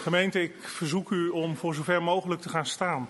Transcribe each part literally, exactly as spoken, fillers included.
Gemeente, ik verzoek u om voor zover mogelijk te gaan staan.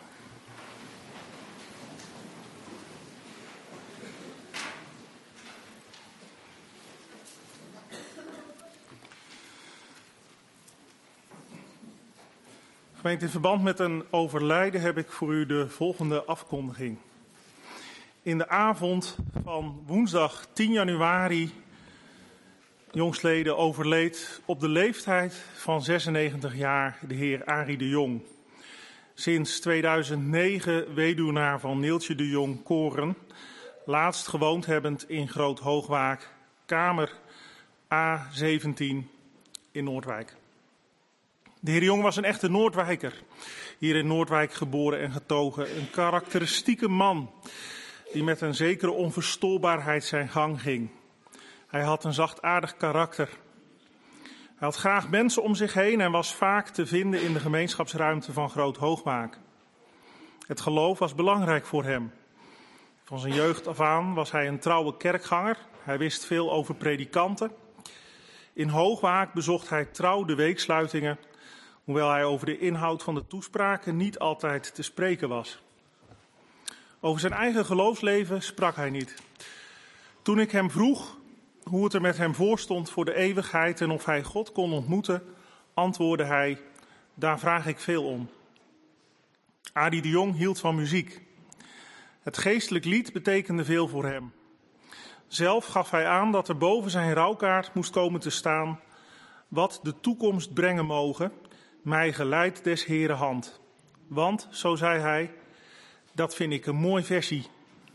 Gemeente, in verband met een overlijden heb ik voor u de volgende afkondiging. In de avond van woensdag tien januari jongstleden overleed op de leeftijd van zesennegentig jaar de heer Arie de Jong. Sinds tweeduizend negen weduwnaar van Neeltje de Jong Koren, laatst gewoond hebbend in Groot Hoogwaak, kamer A zeventien in Noordwijk. De heer Jong was een echte Noordwijker, hier in Noordwijk geboren en getogen. Een karakteristieke man die met een zekere onverstoorbaarheid zijn gang ging. Hij had een zachtaardig karakter. Hij had graag mensen om zich heen en was vaak te vinden in de gemeenschapsruimte van Groot Hoogwaak. Het geloof was belangrijk voor hem. Van zijn jeugd af aan was hij een trouwe kerkganger. Hij wist veel over predikanten. In Hoogwaak bezocht hij trouw de weeksluitingen, hoewel hij over de inhoud van de toespraken niet altijd te spreken was. Over zijn eigen geloofsleven sprak hij niet. Toen ik hem vroeg hoe het er met hem voorstond voor de eeuwigheid en of hij God kon ontmoeten, antwoordde hij: daar vraag ik veel om. Arie de Jong hield van muziek. Het geestelijk lied betekende veel voor hem. Zelf gaf hij aan dat er boven zijn rouwkaart moest komen te staan: wat de toekomst brengen mogen, mij geleidt des Heeren hand. Want, zo zei hij, dat vind ik een mooi versie.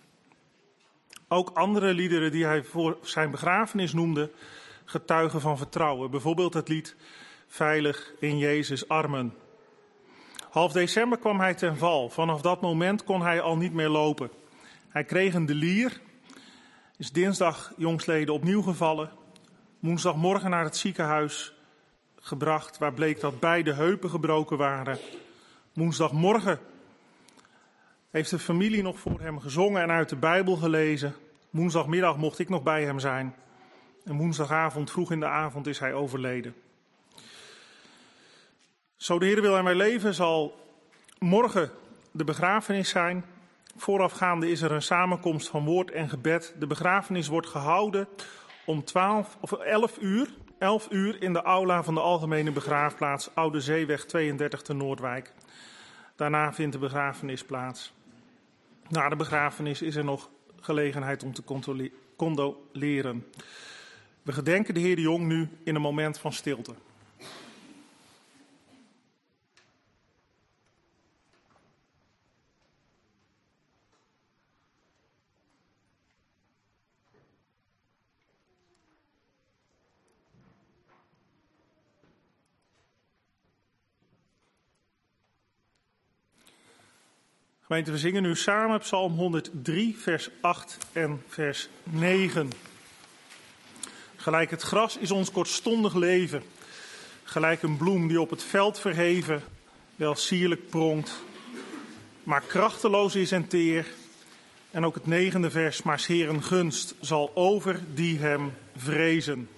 Ook andere liederen die hij voor zijn begrafenis noemde, getuigen van vertrouwen. Bijvoorbeeld het lied Veilig in Jezus' armen. Half december kwam hij ten val. Vanaf dat moment kon hij al niet meer lopen. Hij kreeg een delier, is dinsdag jongstleden opnieuw gevallen. Woensdagmorgen naar het ziekenhuis gebracht, waar bleek dat beide heupen gebroken waren. Woensdagmorgen heeft de familie nog voor hem gezongen en uit de Bijbel gelezen. Woensdagmiddag mocht ik nog bij hem zijn. En woensdagavond, vroeg in de avond, is hij overleden. Zo de Heer wil en wij leven, zal morgen de begrafenis zijn. Voorafgaande is er een samenkomst van woord en gebed. De begrafenis wordt gehouden om twaalf of elf uur. elf uur in de aula van de Algemene Begraafplaats Oude Zeeweg tweeëndertig te Noordwijk. Daarna vindt de begrafenis plaats. Na de begrafenis is er nog gelegenheid om te condoleren. We gedenken de heer de Jong nu in een moment van stilte. Gemeente, we zingen nu samen Psalm honderddrie, vers acht en vers negen. Gelijk het gras is ons kortstondig leven. Gelijk een bloem die op het veld verheven wel sierlijk pronkt, maar krachteloos is en teer. En ook het negende vers, maar 's Heeren gunst zal over die hem vrezen.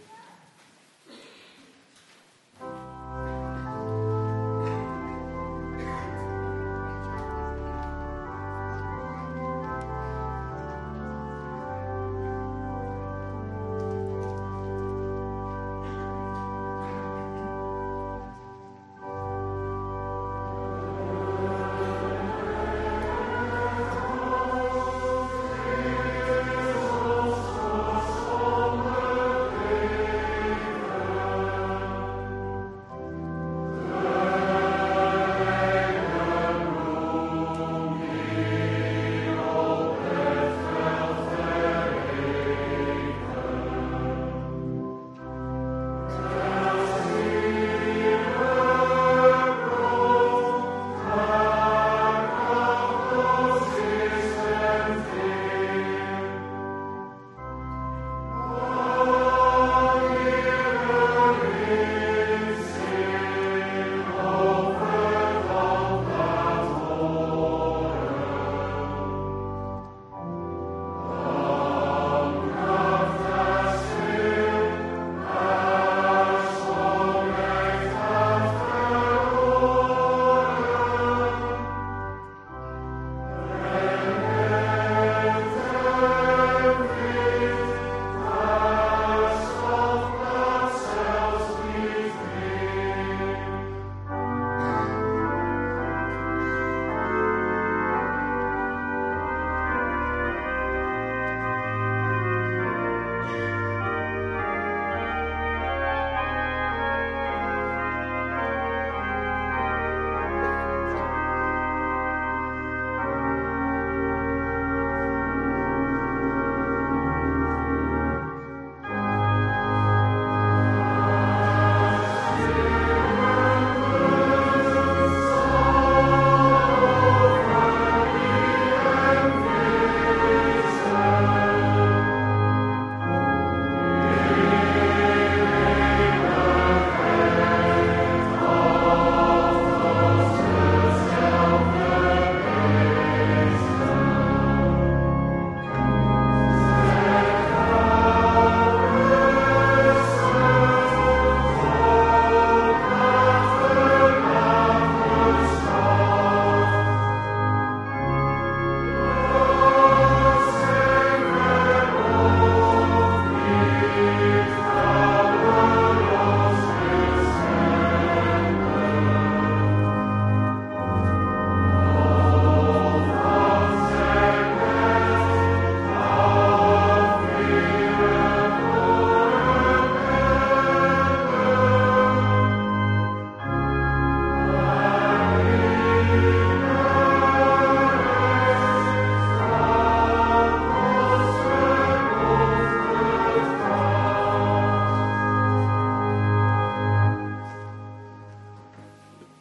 Thank you.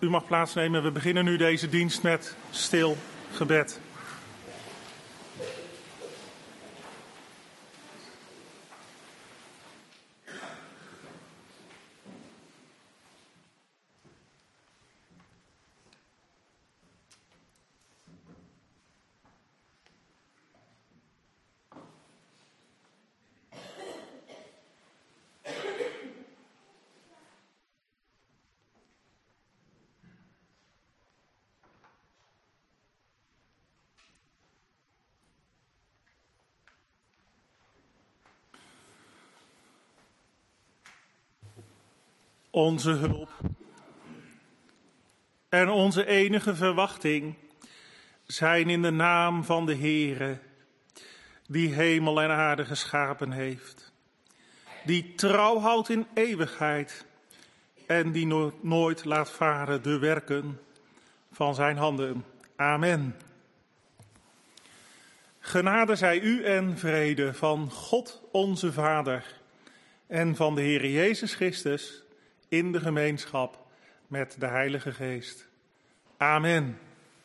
U mag plaatsnemen. We beginnen nu deze dienst met stil gebed. Onze hulp en onze enige verwachting zijn in de naam van de Heere, die hemel en aarde geschapen heeft, die trouw houdt in eeuwigheid en die no- nooit laat varen de werken van zijn handen. Amen. Genade zij u en vrede van God onze Vader en van de Heere Jezus Christus in de gemeenschap met de Heilige Geest. Amen.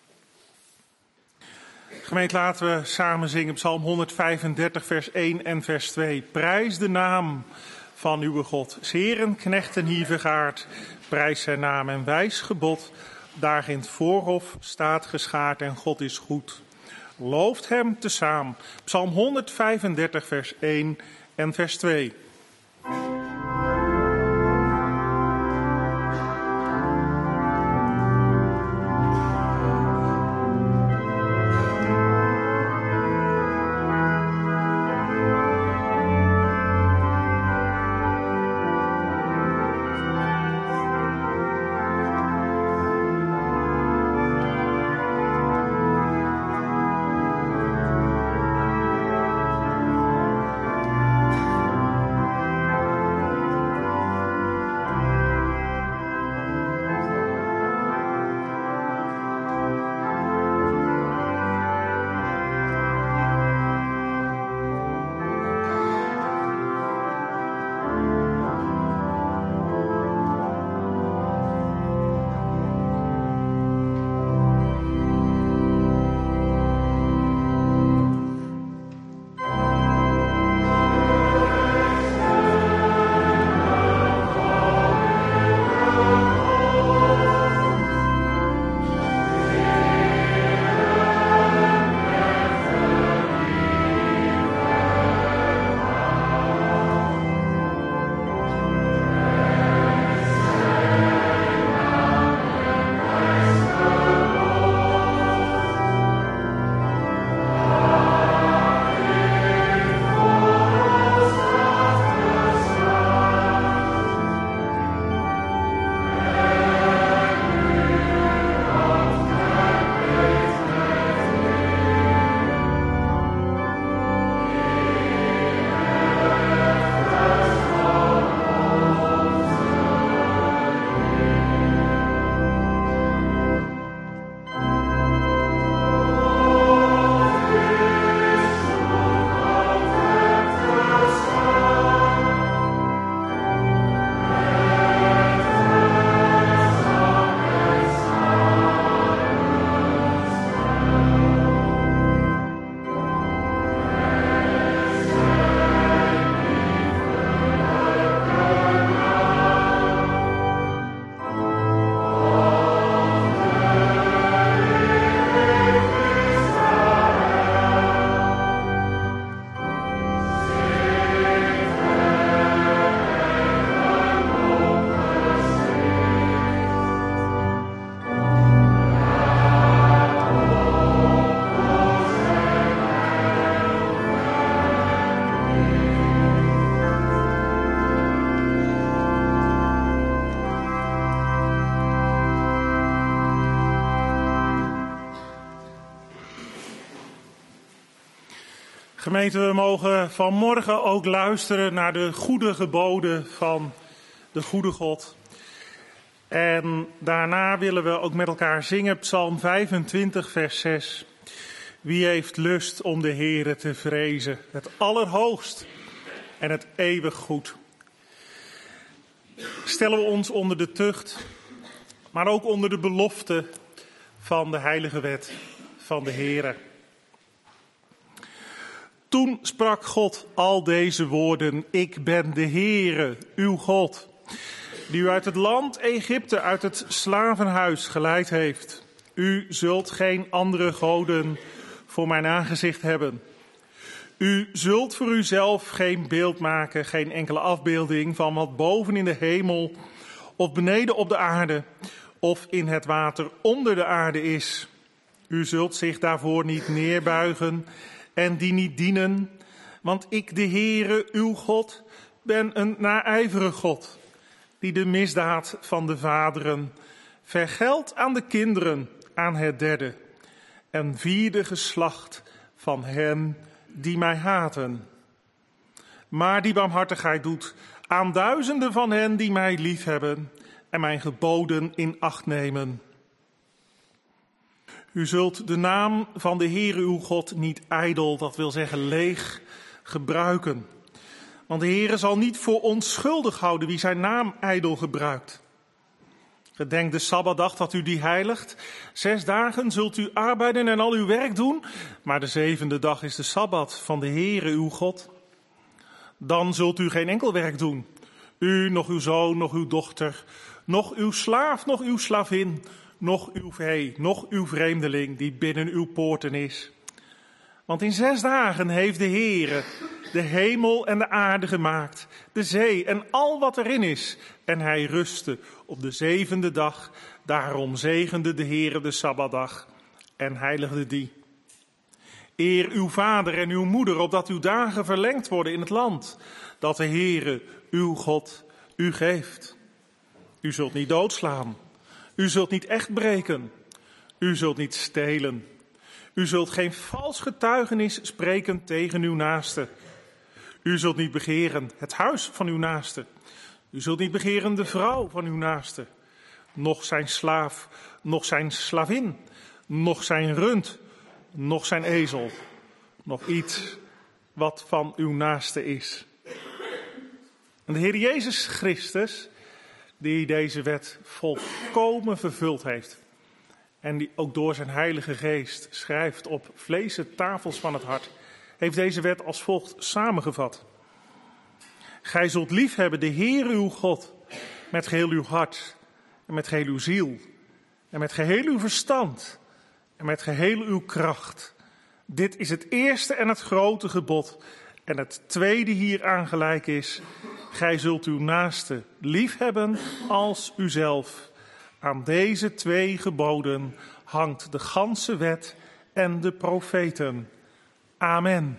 Gemeente, laten we samen zingen Psalm honderdvijfendertig, vers één en vers twee. Prijs de naam van uw God. Zeren, knechten hier vergaard. Prijs zijn naam en wijs gebod. Daar in het voorhof staat geschaard en God is goed. Looft hem tezaam. Psalm honderdvijfendertig, vers één en vers twee. Gemeente, we mogen vanmorgen ook luisteren naar de goede geboden van de goede God. En daarna willen we ook met elkaar zingen Psalm vijfentwintig, vers zes. Wie heeft lust om de Heere te vrezen, het allerhoogst en het eeuwig goed. Stellen we ons onder de tucht maar ook onder de belofte van de heilige wet van de Heere. Toen sprak God al deze woorden: ik ben de Heere, uw God, die u uit het land Egypte, uit het slavenhuis geleid heeft. U zult geen andere goden voor mijn aangezicht hebben. U zult voor uzelf geen beeld maken, geen enkele afbeelding van wat boven in de hemel of beneden op de aarde of in het water onder de aarde is. U zult zich daarvoor niet neerbuigen en die niet dienen, want ik, de Heere, uw God, ben een naijverig God, die de misdaad van de vaderen vergeldt aan de kinderen, aan het derde en vierde geslacht van hen die mij haten. Maar die barmhartigheid doet aan duizenden van hen die mij liefhebben en mijn geboden in acht nemen. U zult de naam van de Heere uw God niet ijdel, dat wil zeggen leeg, gebruiken. Want de Heere zal niet voor onschuldig houden wie zijn naam ijdel gebruikt. Gedenk de Sabbatdag dat u die heiligt. Zes dagen zult u arbeiden en al uw werk doen, maar de zevende dag is de Sabbat van de Heere uw God. Dan zult u geen enkel werk doen. U, nog uw zoon, nog uw dochter, nog uw slaaf, nog uw slavin, nog uw vee, nog uw vreemdeling die binnen uw poorten is. Want in zes dagen heeft de Heere de hemel en de aarde gemaakt, de zee en al wat erin is. En hij rustte op de zevende dag. Daarom zegende de Heere de Sabbatdag en heiligde die. Eer uw vader en uw moeder, opdat uw dagen verlengd worden in het land dat de Heere, uw God, u geeft. U zult niet doodslaan. U zult niet echt breken. U zult niet stelen. U zult geen vals getuigenis spreken tegen uw naaste. U zult niet begeren het huis van uw naaste. U zult niet begeren de vrouw van uw naaste. Noch zijn slaaf, noch zijn slavin, noch zijn rund, noch zijn ezel. Nog iets wat van uw naaste is. En de Heer Jezus Christus, die deze wet volkomen vervuld heeft. En die ook door zijn Heilige Geest schrijft op vlezen tafels van het hart, heeft deze wet als volgt samengevat. Gij zult liefhebben de Heer uw God met geheel uw hart en met geheel uw ziel en met geheel uw verstand en met geheel uw kracht. Dit is het eerste en het grote gebod. En het tweede hieraan gelijk is: gij zult uw naaste liefhebben als uzelf. Aan deze twee geboden hangt de ganse wet en de profeten. Amen.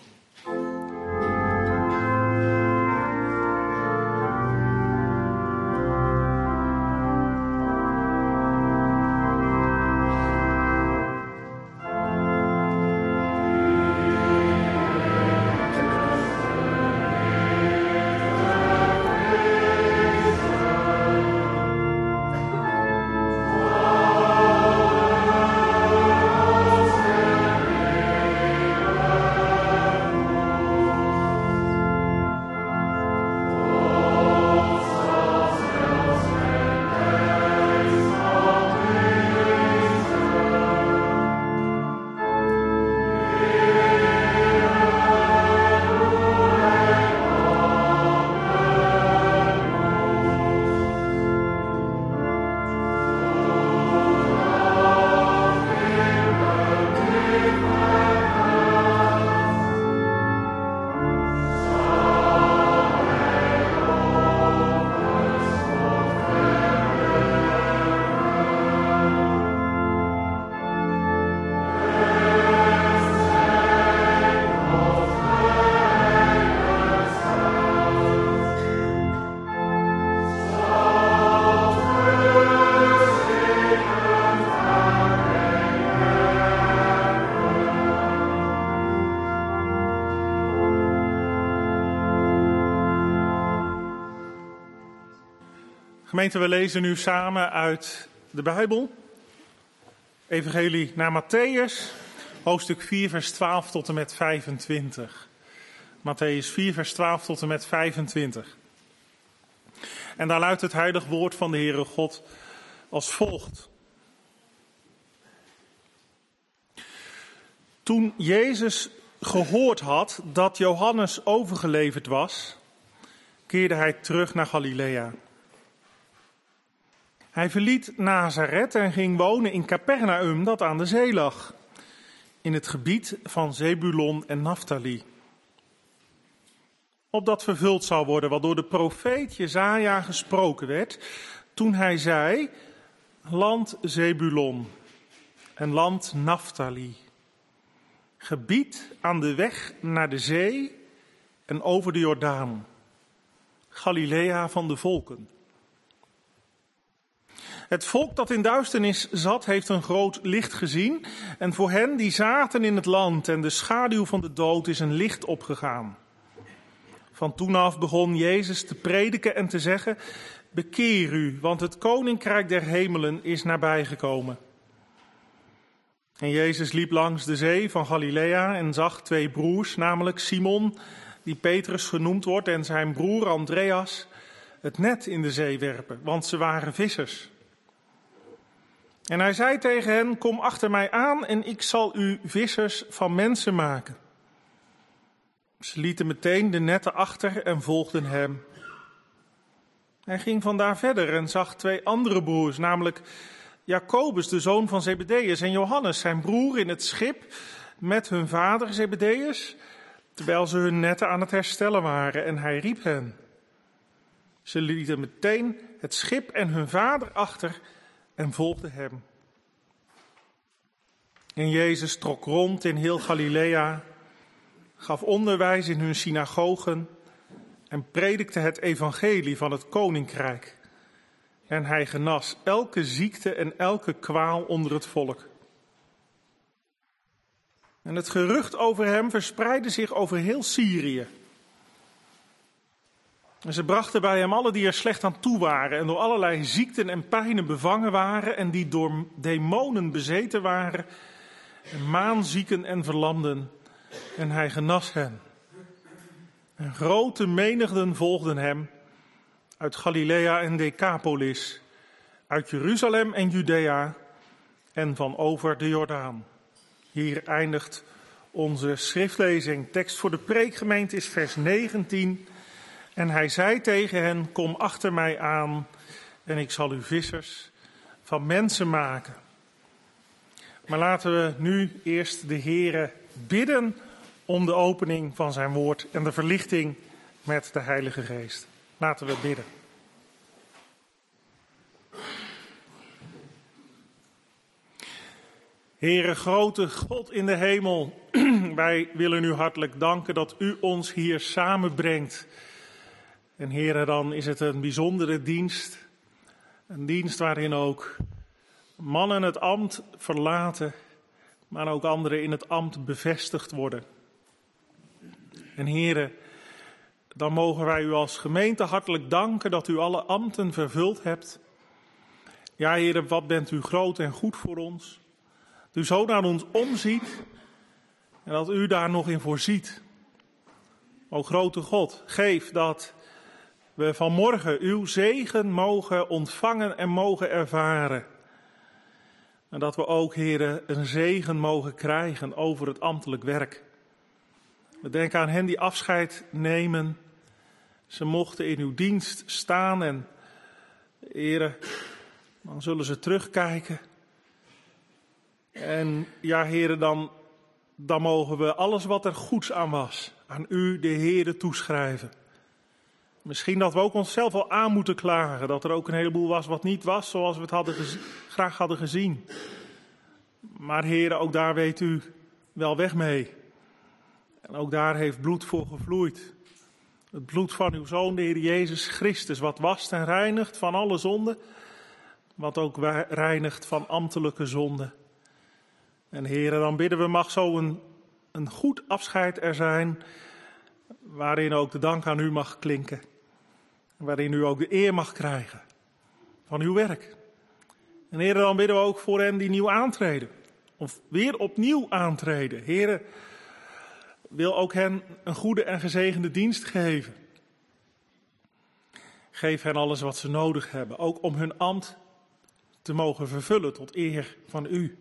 Gemeente, we lezen nu samen uit de Bijbel. Evangelie naar Mattheüs, hoofdstuk vier, vers twaalf tot en met vijfentwintig. Mattheüs vier, vers twaalf tot en met vijfentwintig. En daar luidt het heilig woord van de Heere God als volgt. Toen Jezus gehoord had dat Johannes overgeleverd was, keerde hij terug naar Galilea. Hij verliet Nazareth en ging wonen in Capernaum, dat aan de zee lag, in het gebied van Zebulon en Naftali. Opdat vervuld zou worden wat door de profeet Jesaja gesproken werd, toen hij zei, land Zebulon en land Naftali, gebied aan de weg naar de zee en over de Jordaan, Galilea van de volken. Het volk dat in duisternis zat, heeft een groot licht gezien. En voor hen die zaten in het land en de schaduw van de dood is een licht opgegaan. Van toen af begon Jezus te prediken en te zeggen, bekeer u, want het koninkrijk der hemelen is nabijgekomen. En Jezus liep langs de zee van Galilea en zag twee broers, namelijk Simon, die Petrus genoemd wordt, en zijn broer Andreas, het net in de zee werpen, want ze waren vissers. En hij zei tegen hen, kom achter mij aan en ik zal u vissers van mensen maken. Ze lieten meteen de netten achter en volgden hem. Hij ging vandaar verder en zag twee andere broers, namelijk Jacobus, de zoon van Zebedeus, en Johannes, zijn broer, in het schip met hun vader Zebedeus, terwijl ze hun netten aan het herstellen waren. En hij riep hen. Ze lieten meteen het schip en hun vader achter en volgden hem. En Jezus trok rond in heel Galilea, gaf onderwijs in hun synagogen en predikte het evangelie van het koninkrijk. En hij genas elke ziekte en elke kwaal onder het volk. En het gerucht over hem verspreidde zich over heel Syrië. En ze brachten bij hem alle die er slecht aan toe waren en door allerlei ziekten en pijnen bevangen waren en die door demonen bezeten waren, en maanzieken en verlamden. En hij genas hen. En grote menigten volgden hem uit Galilea en Decapolis, uit Jeruzalem en Judea en van over de Jordaan. Hier eindigt onze schriftlezing. Tekst voor de preekgemeente is vers negentien. En hij zei tegen hen, kom achter mij aan en ik zal u vissers van mensen maken. Maar laten we nu eerst de Heere bidden om de opening van zijn woord en de verlichting met de Heilige Geest. Laten we bidden. Heere, grote God in de hemel, wij willen u hartelijk danken dat u ons hier samenbrengt. En Heere, dan is het een bijzondere dienst. Een dienst waarin ook mannen het ambt verlaten, maar ook anderen in het ambt bevestigd worden. En Heere, dan mogen wij u als gemeente hartelijk danken dat u alle ambten vervuld hebt. Ja, Heere, wat bent u groot en goed voor ons. Dat u zo naar ons omziet en dat u daar nog in voorziet. O grote God, geef dat we vanmorgen uw zegen mogen ontvangen en mogen ervaren. En dat we ook, Heere, een zegen mogen krijgen over het ambtelijk werk. We denken aan hen die afscheid nemen. Ze mochten in uw dienst staan en, Heere, dan zullen ze terugkijken. En ja, Heere, dan, dan mogen we alles wat er goeds aan was, aan u, de Heere, toeschrijven. Misschien dat we ook onszelf wel aan moeten klagen, dat er ook een heleboel was wat niet was zoals we het hadden gezi- graag hadden gezien. Maar Heere, ook daar weet u wel weg mee. En ook daar heeft bloed voor gevloeid. Het bloed van uw Zoon, de Heer Jezus Christus, wat wast en reinigt van alle zonden, wat ook reinigt van ambtelijke zonden. En Heere, dan bidden we, mag zo een, een goed afscheid er zijn, waarin ook de dank aan u mag klinken. Waarin u ook de eer mag krijgen van uw werk. En Heere, dan bidden we ook voor hen die nieuw aantreden. Of weer opnieuw aantreden. Heere, wil ook hen een goede en gezegende dienst geven. Geef hen alles wat ze nodig hebben. Ook om hun ambt te mogen vervullen tot eer van u.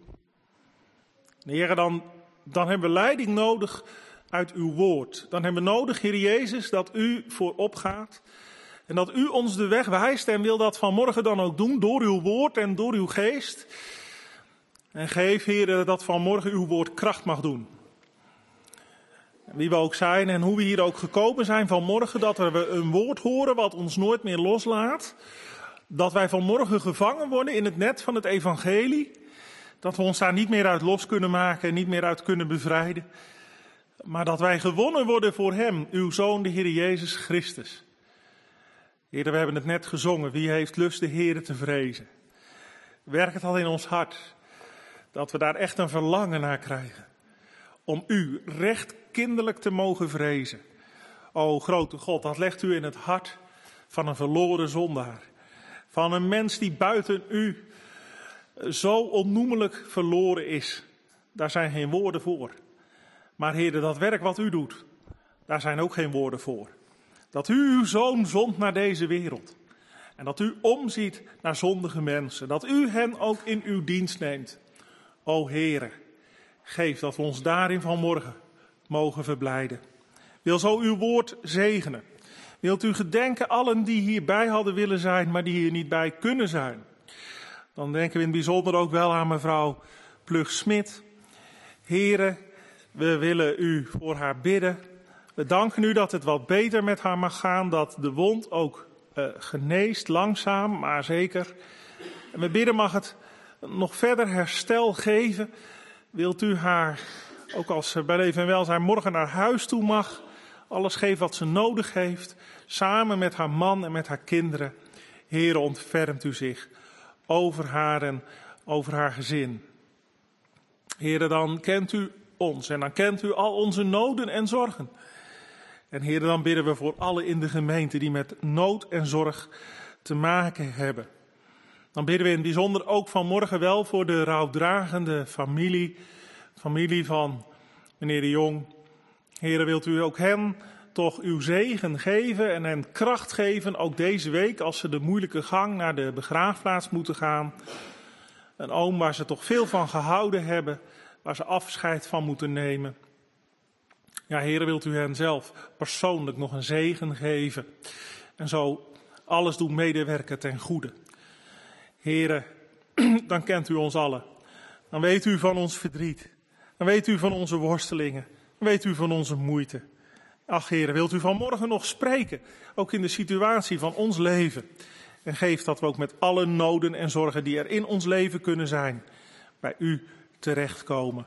Heer, dan, dan hebben we leiding nodig uit uw woord. Dan hebben we nodig, Heer Jezus, dat u voorop gaat. En dat u ons de weg wijst en wil dat vanmorgen dan ook doen door uw woord en door uw geest. En geef, Heer, dat vanmorgen uw woord kracht mag doen. Wie we ook zijn en hoe we hier ook gekomen zijn vanmorgen, dat we een woord horen wat ons nooit meer loslaat. Dat wij vanmorgen gevangen worden in het net van het evangelie. Dat we ons daar niet meer uit los kunnen maken en niet meer uit kunnen bevrijden. Maar dat wij gewonnen worden voor hem, uw Zoon, de Heer Jezus Christus. Heer, we hebben het net gezongen. Wie heeft lust de Heer te vrezen? Werk het al in ons hart. Dat we daar echt een verlangen naar krijgen. Om u recht kinderlijk te mogen vrezen. O grote God, dat legt u in het hart van een verloren zondaar. Van een mens die buiten u zo onnoemelijk verloren is. Daar zijn geen woorden voor. Maar Heer, dat werk wat u doet, daar zijn ook geen woorden voor. Dat u uw Zoon zond naar deze wereld. En dat u omziet naar zondige mensen. Dat u hen ook in uw dienst neemt. O Heere, geef dat we ons daarin vanmorgen mogen verblijden. Wil zo uw woord zegenen. Wilt u gedenken allen die hierbij hadden willen zijn, maar die hier niet bij kunnen zijn. Dan denken we in het bijzonder ook wel aan mevrouw Plug-Smit. Heere, we willen u voor haar bidden. We danken u dat het wat beter met haar mag gaan, dat de wond ook uh, geneest, langzaam, maar zeker. En we bidden mag het nog verder herstel geven. Wilt u haar, ook als ze bij leven en welzijn morgen naar huis toe mag, alles geven wat ze nodig heeft, samen met haar man en met haar kinderen. Heere, ontfermt u zich over haar en over haar gezin. Heere, dan kent u ons en dan kent u al onze noden en zorgen. En Heere, dan bidden we voor allen in de gemeente die met nood en zorg te maken hebben. Dan bidden we in het bijzonder ook vanmorgen wel voor de rouwdragende familie, familie van meneer de Jong. Heere, wilt u ook hen toch uw zegen geven en hen kracht geven, ook deze week als ze de moeilijke gang naar de begraafplaats moeten gaan. Een oom waar ze toch veel van gehouden hebben, waar ze afscheid van moeten nemen. Ja, Heere, wilt u hen zelf persoonlijk nog een zegen geven en zo alles doen medewerken ten goede. Heere, dan kent u ons allen. Dan weet u van ons verdriet. Dan weet u van onze worstelingen. Dan weet u van onze moeite. Ach, Heere, wilt u vanmorgen nog spreken, ook in de situatie van ons leven. En geef dat we ook met alle noden en zorgen die er in ons leven kunnen zijn, bij u terechtkomen.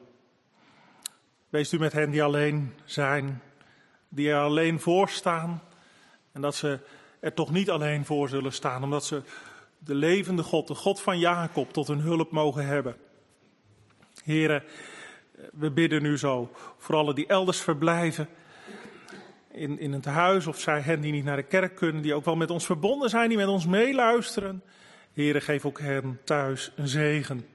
Wees u met hen die alleen zijn, die er alleen voor staan. En dat ze er toch niet alleen voor zullen staan, omdat ze de levende God, de God van Jacob, tot hun hulp mogen hebben. Heere, we bidden u zo voor allen die elders verblijven, in, in het huis, of zij hen die niet naar de kerk kunnen, die ook wel met ons verbonden zijn, die met ons meeluisteren. Heere, geef ook hen thuis een zegen.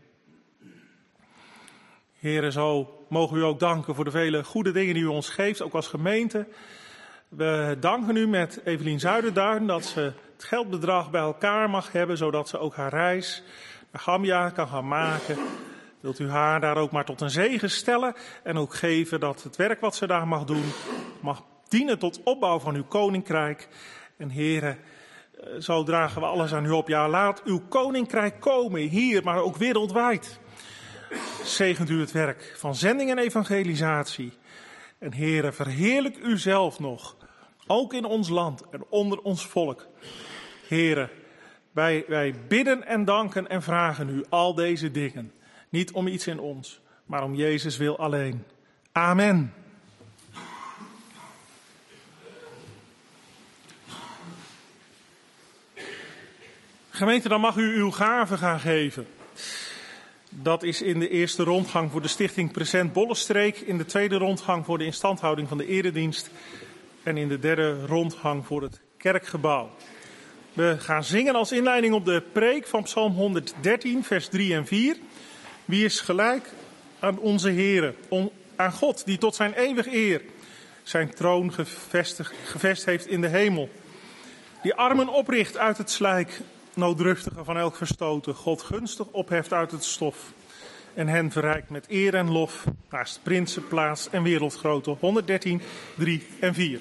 Heere, zo mogen we u ook danken voor de vele goede dingen die u ons geeft, ook als gemeente. We danken u met Evelien Zuiderduin dat ze het geldbedrag bij elkaar mag hebben, zodat ze ook haar reis naar Gambia kan gaan maken. Wilt u haar daar ook maar tot een zegen stellen en ook geven dat het werk wat ze daar mag doen, mag dienen tot opbouw van uw koninkrijk. En Heere, zo dragen we alles aan u op. Ja, laat uw koninkrijk komen, hier, maar ook wereldwijd. Zegent u het werk van zending en evangelisatie. En Heere, verheerlijk u zelf nog, ook in ons land en onder ons volk. Heere, wij, wij bidden en danken en vragen u al deze dingen. Niet om iets in ons, maar om Jezus wil alleen. Amen. Gemeente, dan mag u uw gave gaan geven. Dat is in de eerste rondgang voor de stichting Present Bollenstreek, in de tweede rondgang voor de instandhouding van de eredienst en in de derde rondgang voor het kerkgebouw. We gaan zingen als inleiding op de preek van Psalm honderddertien, vers drie en vier. Wie is gelijk aan onze Heere, aan God die tot zijn eeuwig eer zijn troon gevestigd, gevest heeft in de hemel. Die armen opricht uit het slijk nooddruftigen van elk verstoten God gunstig opheft uit het stof en hen verrijkt met eer en lof naast prinsen, plaats en wereldgrootte. honderddertien, drie en vier.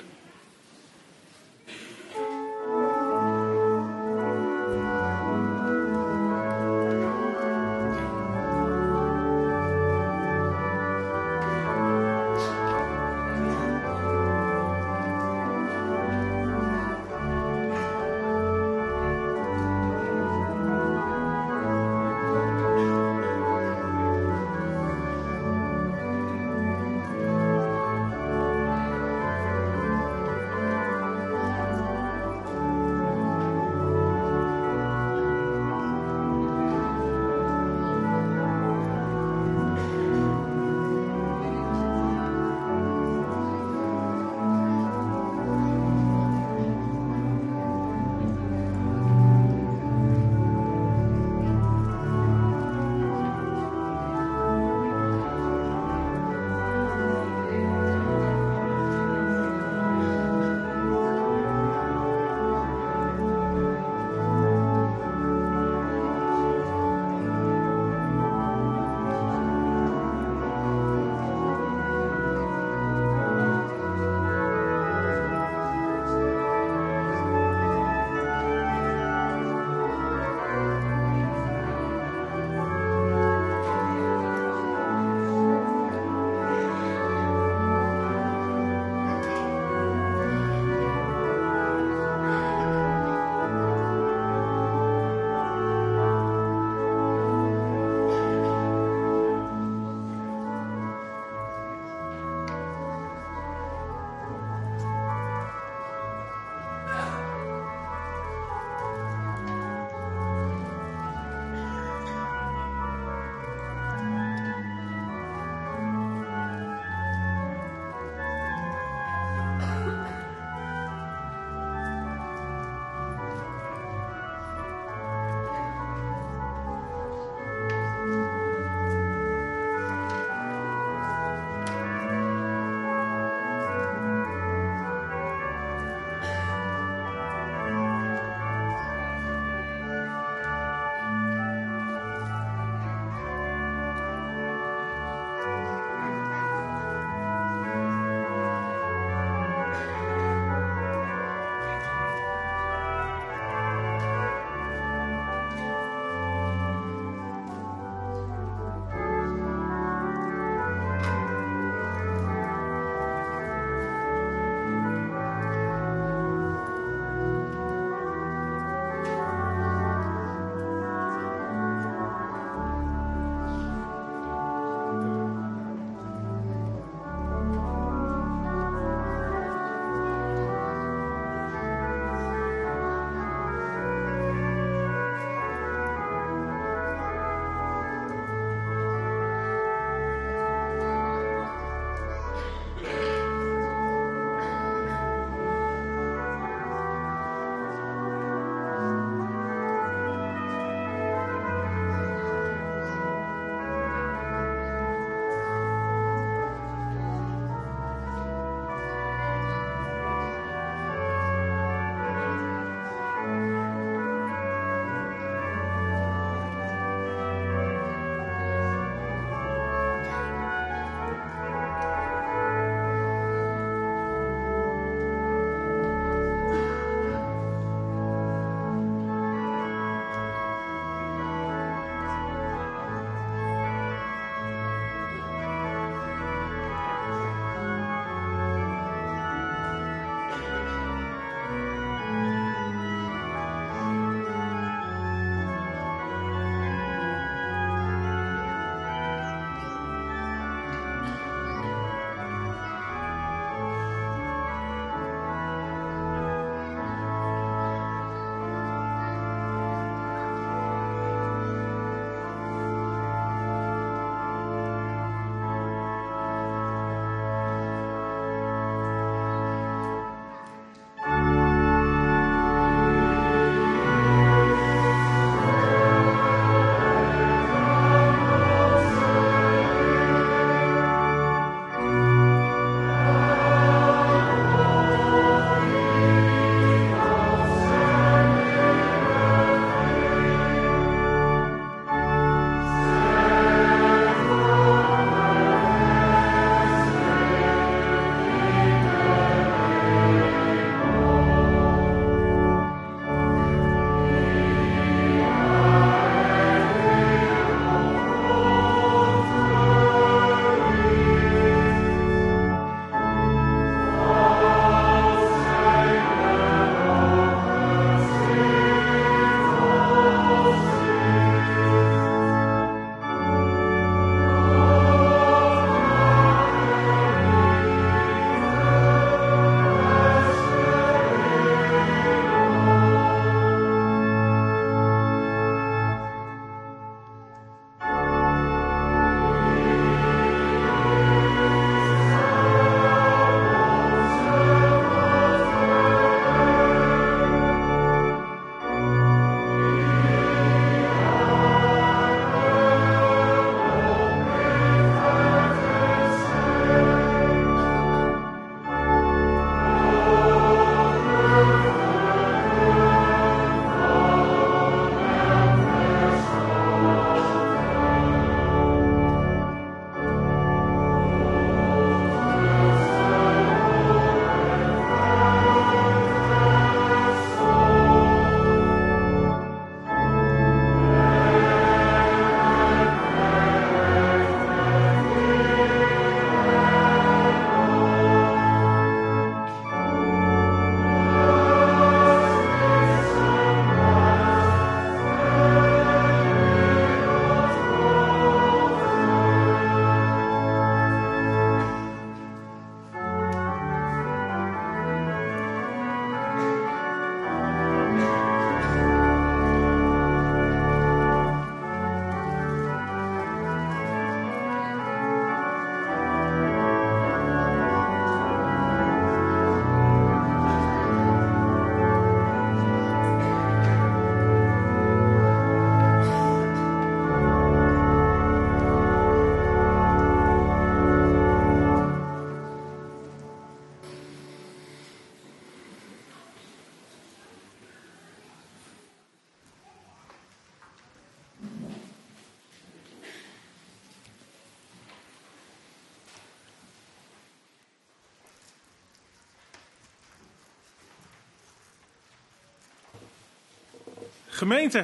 Gemeente,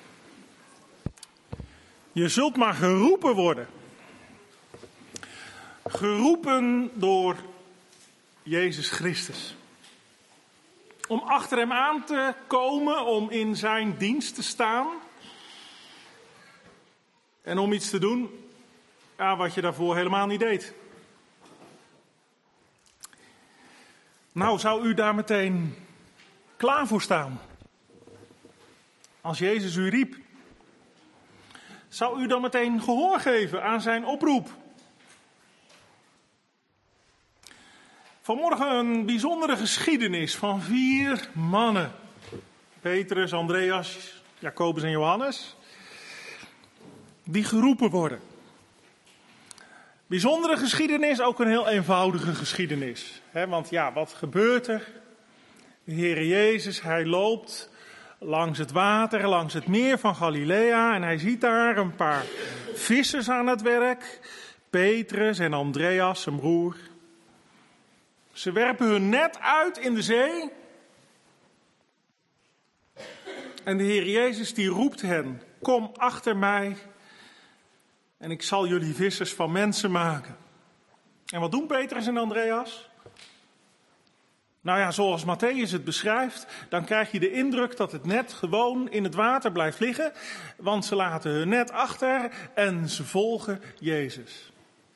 je zult maar geroepen worden. Geroepen door Jezus Christus. Om achter hem aan te komen, om in zijn dienst te staan. En om iets te doen, ja, wat je daarvoor helemaal niet deed. Nou, zou u daar meteen klaar voor staan? Als Jezus u riep. Zou u dan meteen gehoor geven aan zijn oproep? Vanmorgen een bijzondere geschiedenis van vier mannen. Petrus, Andreas, Jacobus en Johannes. Die geroepen worden. Bijzondere geschiedenis, ook een heel eenvoudige geschiedenis. He, want ja, wat gebeurt er? De Heere Jezus, hij loopt langs het water, langs het meer van Galilea. En hij ziet daar een paar vissers aan het werk. Petrus en Andreas, zijn broer. Ze werpen hun net uit in de zee. En de Heer Jezus die roept hen, kom achter mij en ik zal jullie vissers van mensen maken. En wat doen Petrus en Andreas? Nou ja, zoals Mattheüs het beschrijft, dan krijg je de indruk dat het net gewoon in het water blijft liggen. Want ze laten hun net achter en ze volgen Jezus.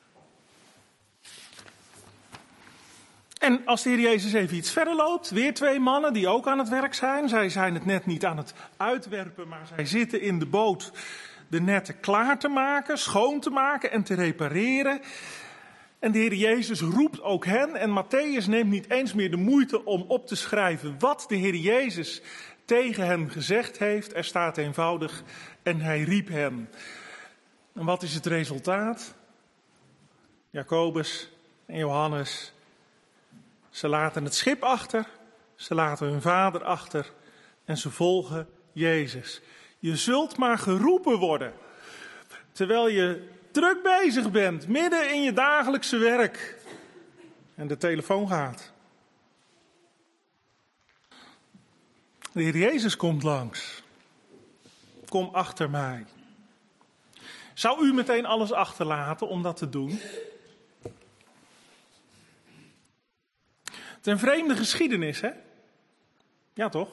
En als de Heer Jezus even iets verder loopt, weer twee mannen die ook aan het werk zijn. Zij zijn het net niet aan het uitwerpen, maar zij zitten in de boot de netten klaar te maken, schoon te maken en te repareren. En de Heer Jezus roept ook hen en Mattheüs neemt niet eens meer de moeite om op te schrijven wat de Heer Jezus tegen hen gezegd heeft. Er staat eenvoudig, en hij riep hen. En wat is het resultaat? Jacobus en Johannes, ze laten het schip achter, ze laten hun vader achter en ze volgen Jezus. Je zult maar geroepen worden, terwijl je druk bezig bent, midden in je dagelijkse werk. En de telefoon gaat. De Heer Jezus komt langs. Kom achter mij. Zou u meteen alles achterlaten om dat te doen? Het is een vreemde geschiedenis, hè? Ja, toch?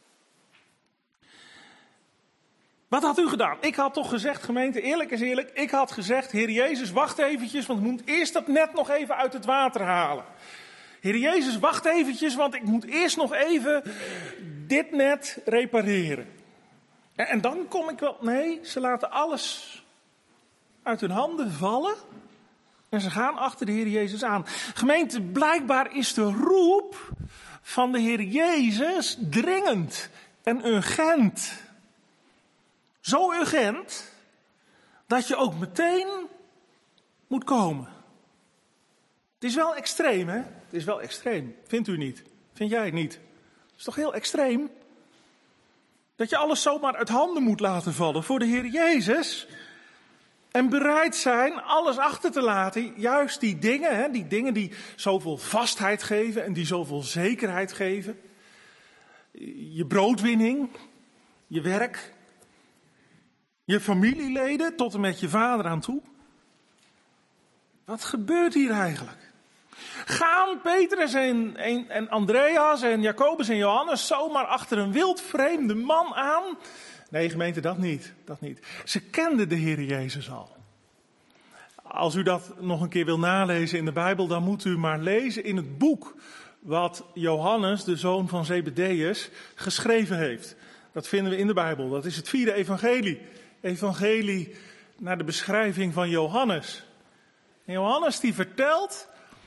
Wat had u gedaan? Ik had toch gezegd, gemeente, eerlijk is eerlijk. Ik had gezegd, Heer Jezus, wacht eventjes, want ik moet eerst dat net nog even uit het water halen. Heer Jezus, wacht eventjes, want ik moet eerst nog even dit net repareren. En, en dan kom ik wel... Nee, ze laten alles uit hun handen vallen. En ze gaan achter de Heer Jezus aan. Gemeente, blijkbaar is de roep van de Heer Jezus dringend en urgent. Zo urgent dat je ook meteen moet komen. Het is wel extreem, hè? Het is wel extreem. Vindt u niet? Vind jij het niet? Het is toch heel extreem? Dat je alles zomaar uit handen moet laten vallen voor de Heer Jezus. En bereid zijn alles achter te laten. Juist die dingen, hè, die dingen die zoveel vastheid geven en die zoveel zekerheid geven. Je broodwinning, je werk, je familieleden tot en met je vader aan toe. Wat gebeurt hier eigenlijk? Gaan Petrus en, en, en Andreas en Jacobus en Johannes zomaar achter een wildvreemde man aan? Nee, gemeente, dat niet, dat niet. Ze kenden de Heer Jezus al. Als u dat nog een keer wil nalezen in de Bijbel, dan moet u maar lezen in het boek wat Johannes, de zoon van Zebedeus, geschreven heeft. Dat vinden we in de Bijbel. Dat is het vierde evangelie. Evangelie naar de beschrijving van Johannes. En Johannes die vertelt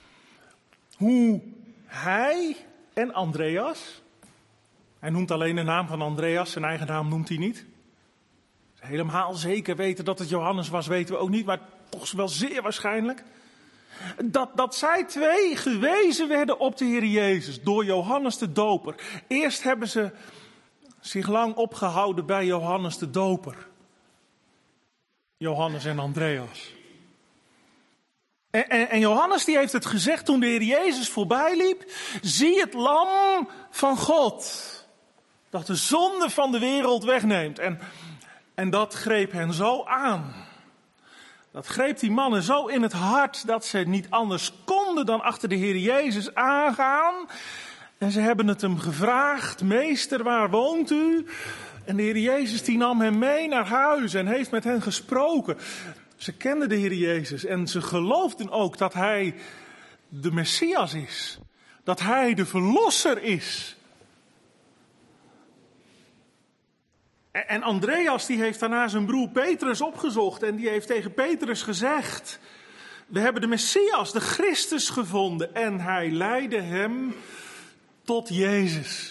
hoe hij en Andreas, hij noemt alleen de naam van Andreas, zijn eigen naam noemt hij niet. Helemaal zeker weten dat het Johannes was, weten we ook niet, maar toch wel zeer waarschijnlijk. Dat, dat zij twee gewezen werden op de Heer Jezus door Johannes de Doper. Eerst hebben ze zich lang opgehouden bij Johannes de Doper. Johannes en Andreas. En, en, en Johannes die heeft het gezegd toen de Heer Jezus voorbij liep. Zie het lam van God. Dat de zonde van de wereld wegneemt. En, en dat greep hen zo aan. Dat greep die mannen zo in het hart dat ze niet anders konden dan achter de Heer Jezus aangaan. En ze hebben het hem gevraagd: meester, waar woont u? En de Heer Jezus die nam hem mee naar huis en heeft met hen gesproken. Ze kenden de Heer Jezus en ze geloofden ook dat hij de Messias is. Dat hij de verlosser is. En Andreas die heeft daarna zijn broer Petrus opgezocht en die heeft tegen Petrus gezegd: we hebben de Messias, de Christus gevonden. En hij leidde hem tot Jezus.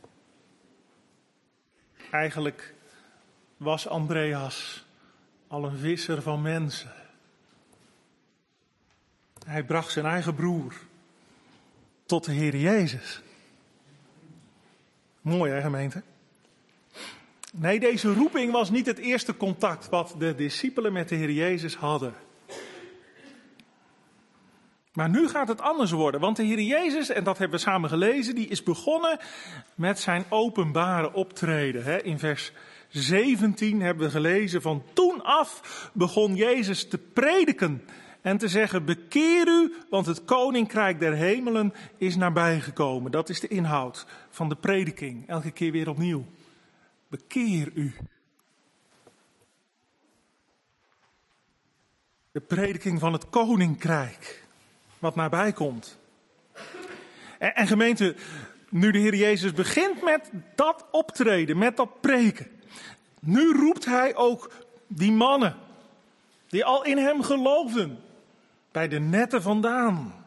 Eigenlijk was Andreas al een visser van mensen. Hij bracht zijn eigen broer tot de Heer Jezus. Mooi hè, gemeente? Nee, deze roeping was niet het eerste contact wat de discipelen met de Heer Jezus hadden. Maar nu gaat het anders worden, want de Heer Jezus, en dat hebben we samen gelezen, die is begonnen met zijn openbare optreden. In vers zeventien hebben we gelezen: van toen af begon Jezus te prediken en te zeggen: bekeer u, want het koninkrijk der hemelen is nabijgekomen. Dat is de inhoud van de prediking, elke keer weer opnieuw. Bekeer u. De prediking van het koninkrijk, wat nabij komt. En, en gemeente, nu de Heer Jezus begint met dat optreden, met dat preken. Nu roept hij ook die mannen, die al in hem geloofden, bij de netten vandaan,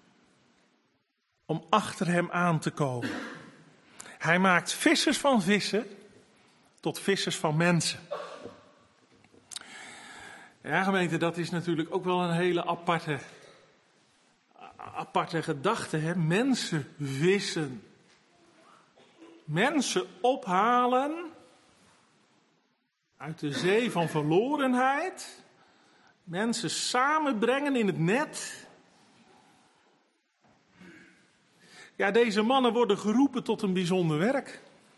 om achter hem aan te komen. Hij maakt vissers van vissen tot vissers van mensen. Ja, gemeente, dat is natuurlijk ook wel een hele aparte, aparte gedachte, hè? Mensen vissen. Mensen ophalen uit de zee van verlorenheid. Mensen samenbrengen in het net. Ja, deze mannen worden geroepen tot een bijzonder werk.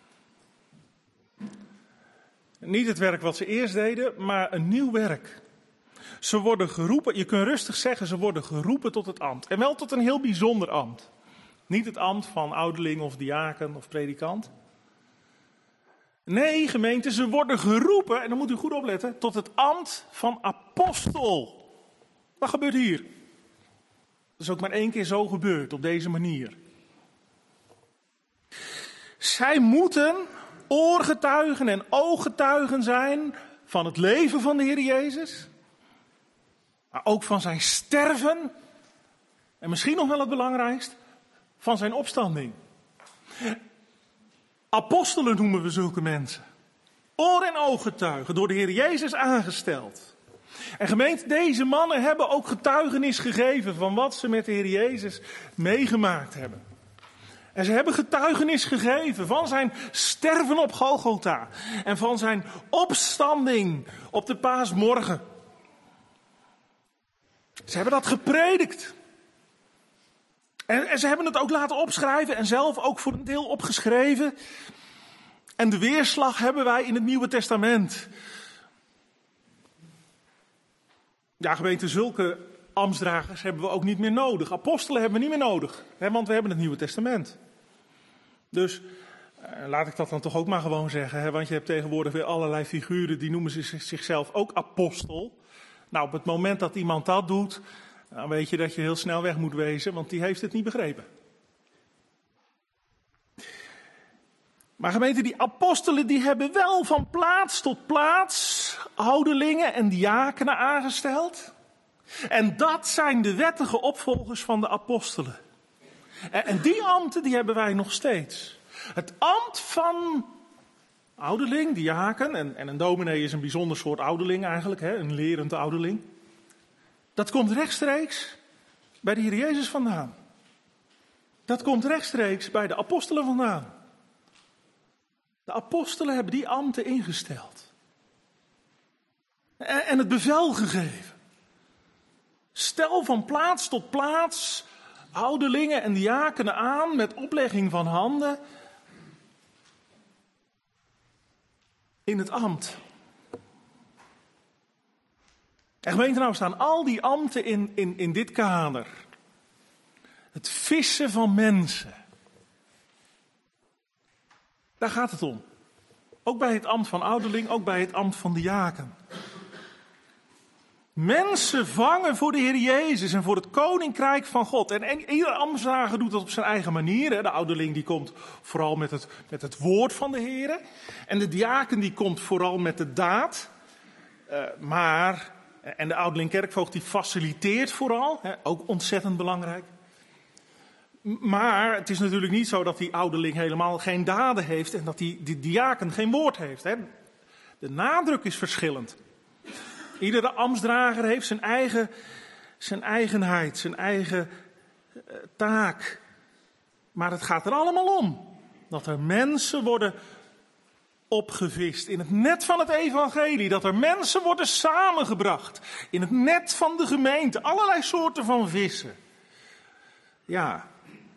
Niet het werk wat ze eerst deden, maar een nieuw werk. Ze worden geroepen, je kunt rustig zeggen, ze worden geroepen tot het ambt. En wel tot een heel bijzonder ambt. Niet het ambt van ouderling of diaken of predikant. Nee, gemeente, ze worden geroepen, en dan moet u goed opletten, tot het ambt van apostel. Wat gebeurt hier? Dat is ook maar één keer zo gebeurd, op deze manier. Zij moeten oorgetuigen en ooggetuigen zijn van het leven van de Heer Jezus. Maar ook van zijn sterven. En misschien nog wel het belangrijkst, van zijn opstanding. Apostelen noemen we zulke mensen. Oor- en ooggetuigen, door de Heer Jezus aangesteld. En gemeente, deze mannen hebben ook getuigenis gegeven van wat ze met de Heer Jezus meegemaakt hebben. En ze hebben getuigenis gegeven van zijn sterven op Golgotha. En van zijn opstanding op de paasmorgen. Ze hebben dat gepredikt. En, en ze hebben het ook laten opschrijven en zelf ook voor een deel opgeschreven. En de weerslag hebben wij in het Nieuwe Testament. Ja, gemeente, zulke ambtsdragers hebben we ook niet meer nodig. Apostelen hebben we niet meer nodig, hè, want we hebben het Nieuwe Testament. Dus eh, laat ik dat dan toch ook maar gewoon zeggen. Hè, want je hebt tegenwoordig weer allerlei figuren die noemen zich, zichzelf ook apostel. Nou, op het moment dat iemand dat doet, dan weet je dat je heel snel weg moet wezen, want die heeft het niet begrepen. Maar gemeente, die apostelen die hebben wel van plaats tot plaats ouderlingen en diakenen aangesteld. En dat zijn de wettige opvolgers van de apostelen. En, en die ambten die hebben wij nog steeds. Het ambt van ouderling, diaken, en, en een dominee is een bijzonder soort ouderling eigenlijk, hè, een lerend ouderling. Dat komt rechtstreeks bij de Heer Jezus vandaan. Dat komt rechtstreeks bij de apostelen vandaan. De apostelen hebben die ambten ingesteld. En, en het bevel gegeven. Stel van plaats tot plaats ouderlingen en diakenen aan met oplegging van handen. in het ambt. En gemeente, nou staan al die ambten in, in, in dit kader. Het vissen van mensen. Daar gaat het om. Ook bij het ambt van ouderling, ook bij het ambt van diaken. Mensen vangen voor de Heer Jezus en voor het koninkrijk van God. En, en iedere ambtsdrager doet dat op zijn eigen manier. Hè. De ouderling die komt vooral met het, met het woord van de Heer. En de diaken die komt vooral met de daad. Uh, maar, en de ouderling kerkvoogd die faciliteert vooral. Hè, ook ontzettend belangrijk. Maar het is natuurlijk niet zo dat die ouderling helemaal geen daden heeft en dat die, die diaken geen woord heeft. Hè. De nadruk is verschillend. Iedere ambtsdrager heeft zijn eigen, zijn eigenheid, zijn eigen uh, taak. Maar het gaat er allemaal om. Dat er mensen worden opgevist in het net van het evangelie. Dat er mensen worden samengebracht in het net van de gemeente. Allerlei soorten van vissen. Ja.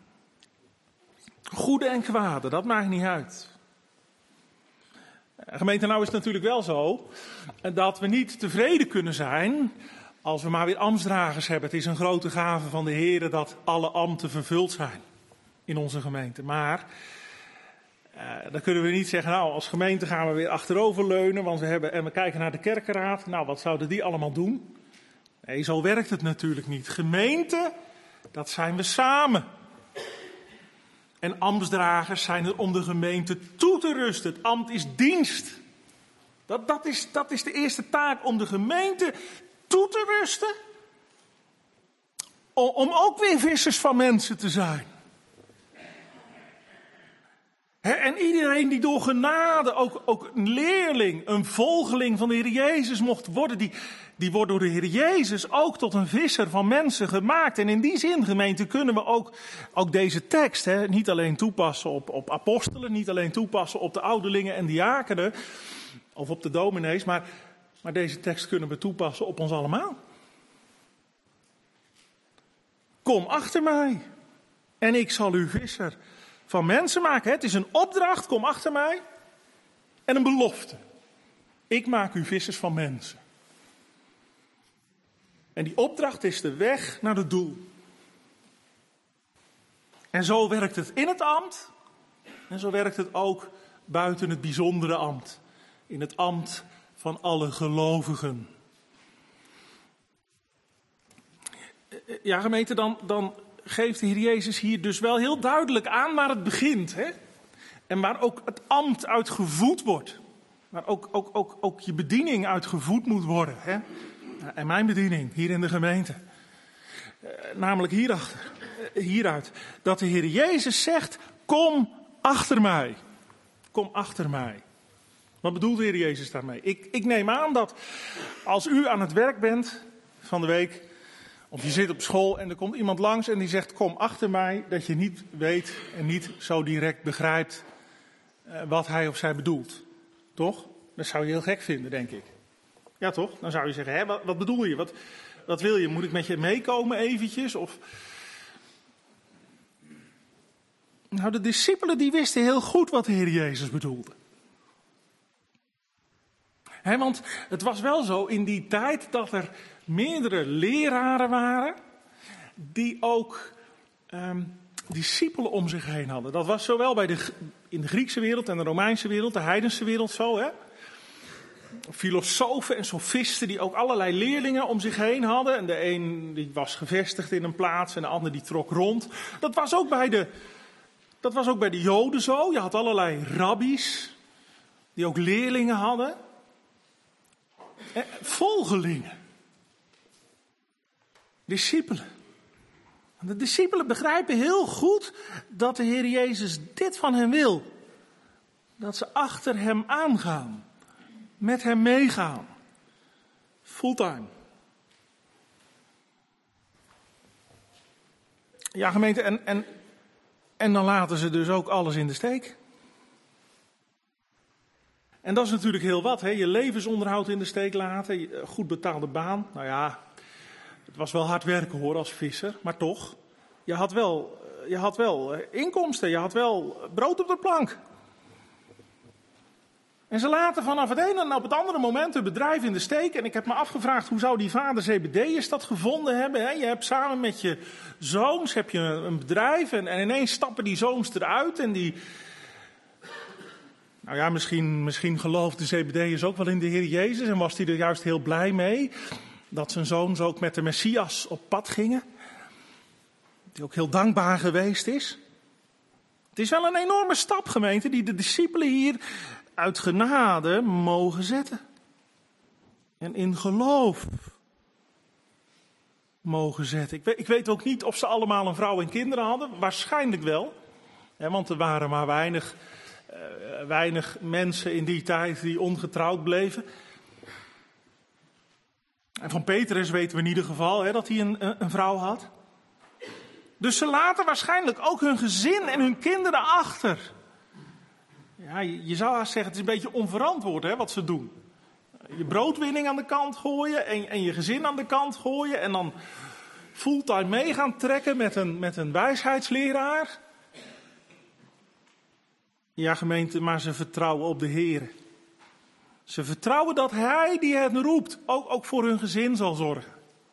Goede en kwade, dat maakt niet uit. Gemeente, nou is het natuurlijk wel zo dat we niet tevreden kunnen zijn als we maar weer ambtsdragers hebben. Het is een grote gave van de Heer dat alle ambten vervuld zijn in onze gemeente. Maar uh, dan kunnen we niet zeggen, nou als gemeente gaan we weer achteroverleunen, want we hebben en we kijken naar de kerkenraad. Nou, wat zouden die allemaal doen? Nee, zo werkt het natuurlijk niet. Gemeente, dat zijn we samen. En ambtsdragers zijn er om de gemeente toe te rusten. Het ambt is dienst. Dat, dat, is, dat is de eerste taak, om de gemeente toe te rusten. Om, om ook weer vissers van mensen te zijn. He, en iedereen die door genade ook, ook een leerling, een volgeling van de Heer Jezus mocht worden, die, die wordt door de Heer Jezus ook tot een visser van mensen gemaakt. En in die zin, gemeente, kunnen we ook, ook deze tekst he, niet alleen toepassen op, op apostelen, niet alleen toepassen op de ouderlingen en diakenen, of op de dominees, maar, maar deze tekst kunnen we toepassen op ons allemaal. Kom achter mij en ik zal u visser van mensen maken. Het is een opdracht, kom achter mij. En een belofte. Ik maak u vissers van mensen. En die opdracht is de weg naar het doel. En zo werkt het in het ambt. En zo werkt het ook buiten het bijzondere ambt. In het ambt van alle gelovigen. Ja, gemeente, dan... dan geeft de Heer Jezus hier dus wel heel duidelijk aan waar het begint. Hè? En waar ook het ambt uit gevoed wordt. Waar ook, ook, ook, ook je bediening uit gevoed moet worden. Hè? En mijn bediening hier in de gemeente. Uh, namelijk hierachter, uh, hieruit. Dat de Heer Jezus zegt, kom achter mij. Kom achter mij. Wat bedoelt de Heer Jezus daarmee? Ik, ik neem aan dat als u aan het werk bent van de week, of je zit op school en er komt iemand langs en die zegt, kom achter mij, dat je niet weet en niet zo direct begrijpt uh, wat hij of zij bedoelt. Toch? Dat zou je heel gek vinden, denk ik. Ja, toch? Dan zou je zeggen, hè, wat, wat bedoel je? Wat, wat wil je? Moet ik met je meekomen eventjes? Of... Nou, de discipelen die wisten heel goed wat de Heer Jezus bedoelde. He, want het was wel zo in die tijd dat er meerdere leraren waren die ook um, discipelen om zich heen hadden. Dat was zowel bij de, in de Griekse wereld en de Romeinse wereld, de heidense wereld zo. Hè? Filosofen en sofisten die ook allerlei leerlingen om zich heen hadden. En de een die was gevestigd in een plaats en de ander die trok rond. Dat was ook bij de, dat was ook bij de Joden zo. Je had allerlei rabbies die ook leerlingen hadden. Eh, volgelingen. Discipelen. De discipelen begrijpen heel goed dat de Heer Jezus dit van hen wil. Dat ze achter hem aangaan. Met hem meegaan. Fulltime. Ja, gemeente, en, en, en dan laten ze dus ook alles in de steek. En dat is natuurlijk heel wat, hè? Je levensonderhoud in de steek laten, je goed betaalde baan. Nou ja, het was wel hard werken hoor als visser, maar toch. Je had wel, je had wel inkomsten, je had wel brood op de plank. En ze laten vanaf het ene en op het andere moment hun bedrijf in de steek. En ik heb me afgevraagd, hoe zou die vader Zebedeus dat gevonden hebben? Hè? Je hebt samen met je zoons heb je een bedrijf en, en ineens stappen die zoons eruit. En die... Nou ja, misschien, misschien geloofde Zebedeus ook wel in de Heer Jezus en was hij er juist heel blij mee. Dat zijn zoons ook met de Messias op pad gingen. Die ook heel dankbaar geweest is. Het is wel een enorme stap, gemeente, die de discipelen hier uit genade mogen zetten. En in geloof mogen zetten. Ik weet, ik weet ook niet of ze allemaal een vrouw en kinderen hadden. Waarschijnlijk wel. Hè, want er waren maar weinig, uh, weinig mensen in die tijd die ongetrouwd bleven. En van Petrus weten we in ieder geval hè, dat hij een, een vrouw had. Dus ze laten waarschijnlijk ook hun gezin en hun kinderen achter. Ja, je, je zou haast zeggen, het is een beetje onverantwoord hè, wat ze doen. Je broodwinning aan de kant gooien en, en je gezin aan de kant gooien. En dan fulltime mee gaan trekken met een, met een wijsheidsleraar. Ja, gemeente, maar ze vertrouwen op de Heer. Ze vertrouwen dat Hij die hen roept, ook, ook voor hun gezin zal zorgen.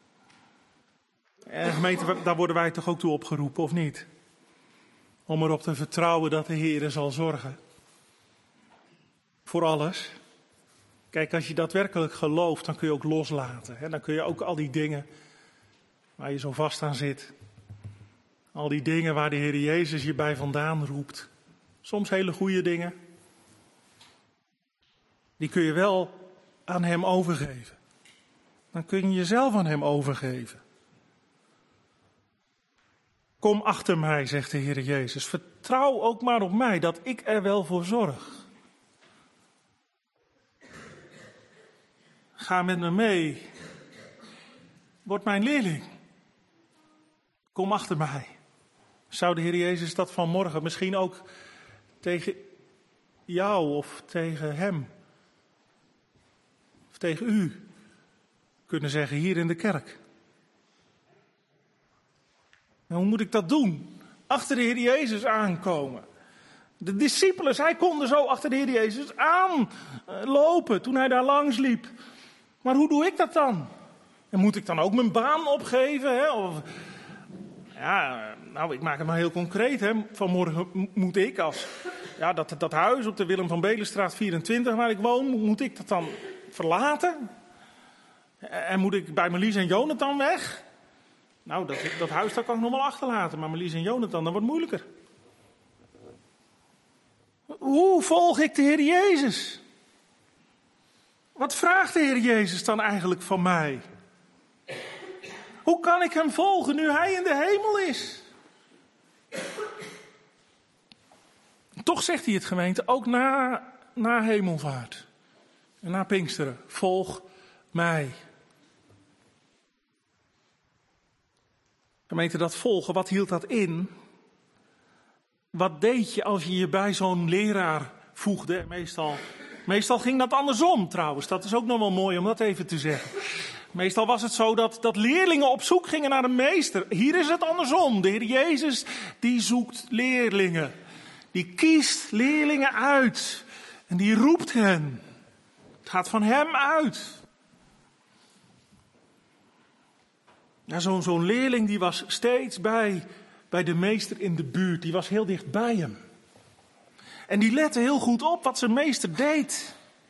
En gemeente, daar worden wij toch ook toe opgeroepen, of niet? Om erop te vertrouwen dat de Heer zal zorgen. Voor alles. Kijk, als je dat werkelijk gelooft, dan kun je ook loslaten. Hè? Dan kun je ook al die dingen waar je zo vast aan zit. Al die dingen waar de Heer Jezus je bij vandaan roept. Soms hele goede dingen. Die kun je wel aan Hem overgeven. Dan kun je jezelf aan Hem overgeven. Kom achter mij, zegt de Heer Jezus. Vertrouw ook maar op mij, dat ik er wel voor zorg. Ga met me mee. Word mijn leerling. Kom achter mij. Zou de Heer Jezus dat vanmorgen misschien ook tegen jou of tegen hem of tegen u kunnen zeggen hier in de kerk? En hoe moet ik dat doen? Achter de Heer Jezus aankomen. De discipelen, zij konden zo achter de Heer Jezus aanlopen toen hij daar langs liep. Maar hoe doe ik dat dan? En moet ik dan ook mijn baan opgeven? Hè? Of, ja, nou, ik maak het maar heel concreet. Hè? Vanmorgen moet ik als ja, dat, dat huis op de Willem van Belenstraat vierentwintig waar ik woon, moet ik dat dan verlaten? En moet ik bij Marlies en Jonathan weg? Nou, dat, dat huis dat kan ik nog wel achterlaten, maar Marlies en Jonathan, dat wordt moeilijker. Hoe volg ik de Heer Jezus? Wat vraagt de Heer Jezus dan eigenlijk van mij? Hoe kan ik hem volgen nu hij in de hemel is? Toch zegt hij het, gemeente, ook na, na hemelvaart. En na Pinksteren. Volg mij. Gemeente, dat volgen, wat hield dat in? Wat deed je als je je bij zo'n leraar voegde? Meestal, meestal ging dat andersom trouwens. Dat is ook nog wel mooi om dat even te zeggen. Meestal was het zo dat, dat leerlingen op zoek gingen naar een meester. Hier is het andersom. De Heer Jezus die zoekt leerlingen. Die kiest leerlingen uit. En die roept hen. Het gaat van hem uit. Ja, zo'n, zo'n leerling die was steeds bij, bij de meester in de buurt. Die was heel dicht bij hem. En die lette heel goed op wat zijn meester deed.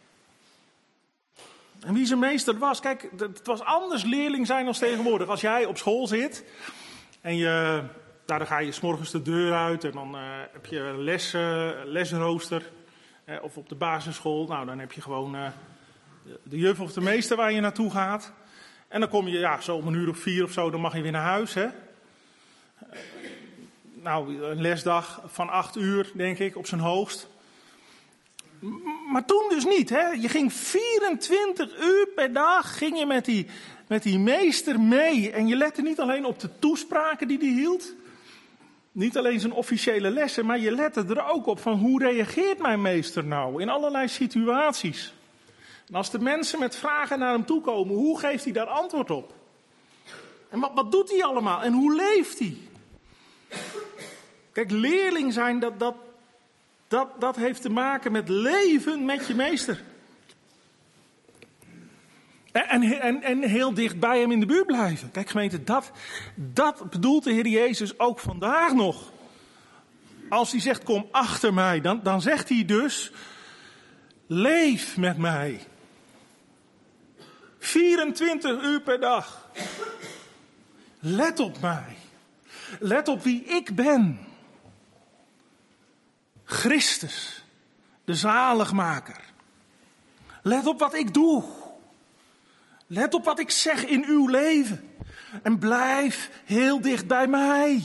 En wie zijn meester was. Kijk, het was anders leerling zijn als tegenwoordig. Als jij op school zit en je, nou, dan ga je 's morgens de deur uit en dan uh, heb je een les, uh, lesrooster. Uh, of op de basisschool, nou dan heb je gewoon uh, de juf of de meester waar je naartoe gaat. En dan kom je ja, zo om een uur of vier of zo, dan mag je weer naar huis. Hè? Uh, nou, een lesdag van acht uur, denk ik, op zijn hoogst. Maar toen dus niet, hè? Je ging vierentwintig uur per dag ging je met die, met die meester mee. En je lette niet alleen op de toespraken die hij hield. Niet alleen zijn officiële lessen, maar je lette er ook op van hoe reageert mijn meester nou in allerlei situaties. En als de mensen met vragen naar hem toe komen, hoe geeft hij daar antwoord op? En wat, wat doet hij allemaal? En hoe leeft hij? Kijk, leerling zijn, dat, dat, Dat, dat heeft te maken met leven met je meester. En, en, en heel dicht bij hem in de buurt blijven. Kijk gemeente, dat, dat bedoelt de Heer Jezus ook vandaag nog. Als hij zegt, kom achter mij, dan, dan zegt hij dus, leef met mij. vierentwintig uur per dag. Let op mij. Let op wie ik ben. Christus, de zaligmaker. Let op wat ik doe. Let op wat ik zeg in uw leven. En blijf heel dicht bij mij.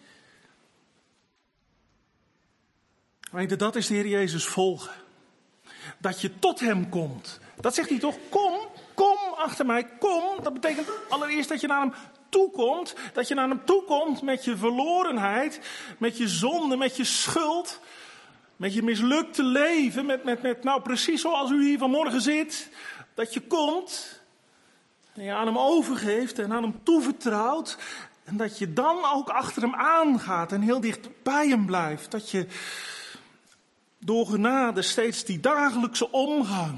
Weet je, dat is de Heer Jezus volgen. Dat je tot hem komt. Dat zegt hij toch? Kom, kom achter mij, kom. Dat betekent allereerst dat je naar hem toekomt. Dat je naar hem toekomt met je verlorenheid. Met je zonde, met je schuld. Met je mislukte leven. Met, met, met nou precies zoals u hier vanmorgen zit. Dat je komt. En je aan hem overgeeft en aan hem toevertrouwt. En dat je dan ook achter hem aangaat en heel dicht bij hem blijft. Dat je door genade steeds die dagelijkse omgang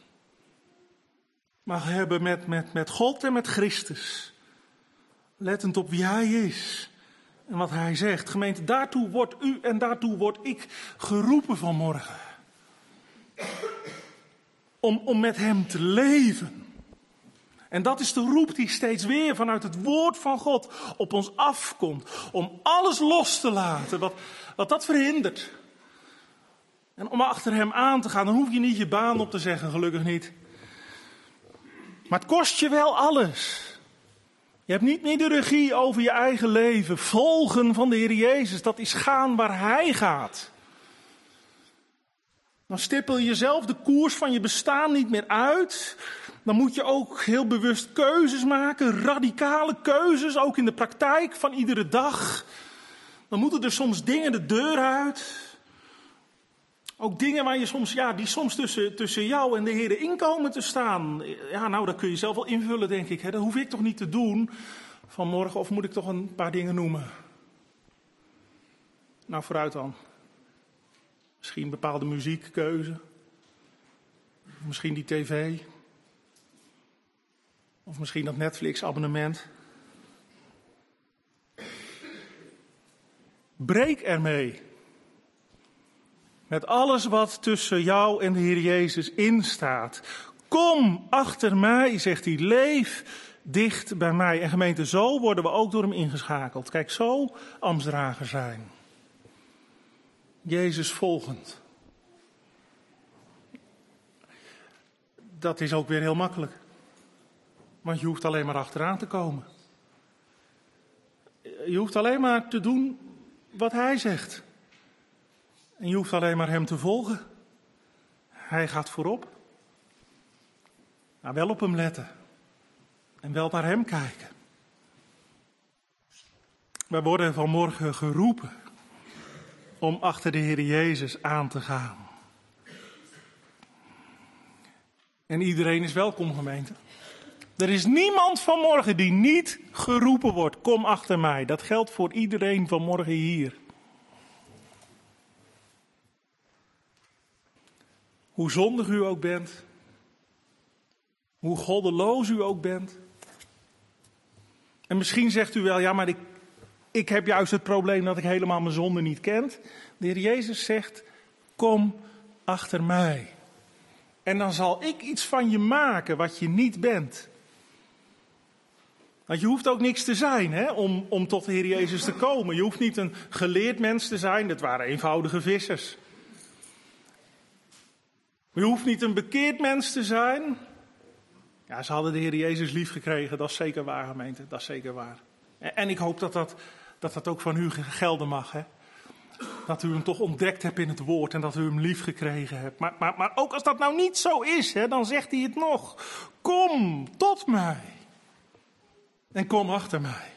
mag hebben met, met, met God en met Christus. Lettend op wie hij is en wat hij zegt. Gemeente, daartoe wordt u en daartoe word ik geroepen vanmorgen. Om, om met hem te leven. En dat is de roep die steeds weer vanuit het woord van God op ons afkomt. Om alles los te laten wat, wat dat verhindert. En om achter hem aan te gaan, dan hoef je niet je baan op te zeggen, gelukkig niet. Maar het kost je wel alles. Je hebt niet meer de regie over je eigen leven. Volgen van de Heer Jezus, dat is gaan waar hij gaat. Dan stippel je jezelf de koers van je bestaan niet meer uit. Dan moet je ook heel bewust keuzes maken, radicale keuzes, ook in de praktijk van iedere dag. Dan moeten er soms dingen de deur uit. Ook dingen waar je soms, ja, die soms tussen, tussen jou en de Heer in komen te staan. Ja, nou, dat kun je zelf wel invullen, denk ik. Hè. Dat hoef ik toch niet te doen vanmorgen, of moet ik toch een paar dingen noemen? Nou, vooruit dan. Misschien een bepaalde muziekkeuze. Misschien die tv. Of misschien dat Netflix-abonnement. Breek ermee. Met alles wat tussen jou en de Heer Jezus instaat. Kom achter mij, zegt hij, leef dicht bij mij. En gemeente, zo worden we ook door hem ingeschakeld. Kijk, zo ambtsdrager zijn. Jezus volgend. Dat is ook weer heel makkelijk. Want je hoeft alleen maar achteraan te komen. Je hoeft alleen maar te doen wat hij zegt. En je hoeft alleen maar hem te volgen. Hij gaat voorop. Maar wel op hem letten. En wel naar hem kijken. Wij worden vanmorgen geroepen om achter de Heer Jezus aan te gaan. En iedereen is welkom, gemeente. Er is niemand vanmorgen die niet geroepen wordt. Kom achter mij. Dat geldt voor iedereen vanmorgen hier. Hoe zondig u ook bent. Hoe goddeloos u ook bent. En misschien zegt u wel, ja, maar ik, ik heb juist het probleem dat ik helemaal mijn zonde niet ken. De Heer Jezus zegt, kom achter mij. En dan zal ik iets van je maken wat je niet bent. Want je hoeft ook niks te zijn, hè, om, om tot de Heer Jezus te komen. Je hoeft niet een geleerd mens te zijn, dat waren eenvoudige vissers. Je hoeft niet een bekeerd mens te zijn. Ja, ze hadden de Heer Jezus lief gekregen, dat is zeker waar, gemeente, dat is zeker waar. En, en ik hoop dat dat, dat dat ook van u gelden mag, hè. Dat u hem toch ontdekt hebt in het woord en dat u hem lief gekregen hebt. Maar, maar, maar ook als dat nou niet zo is, hè, dan zegt hij het nog. Kom tot mij. En kom achter mij.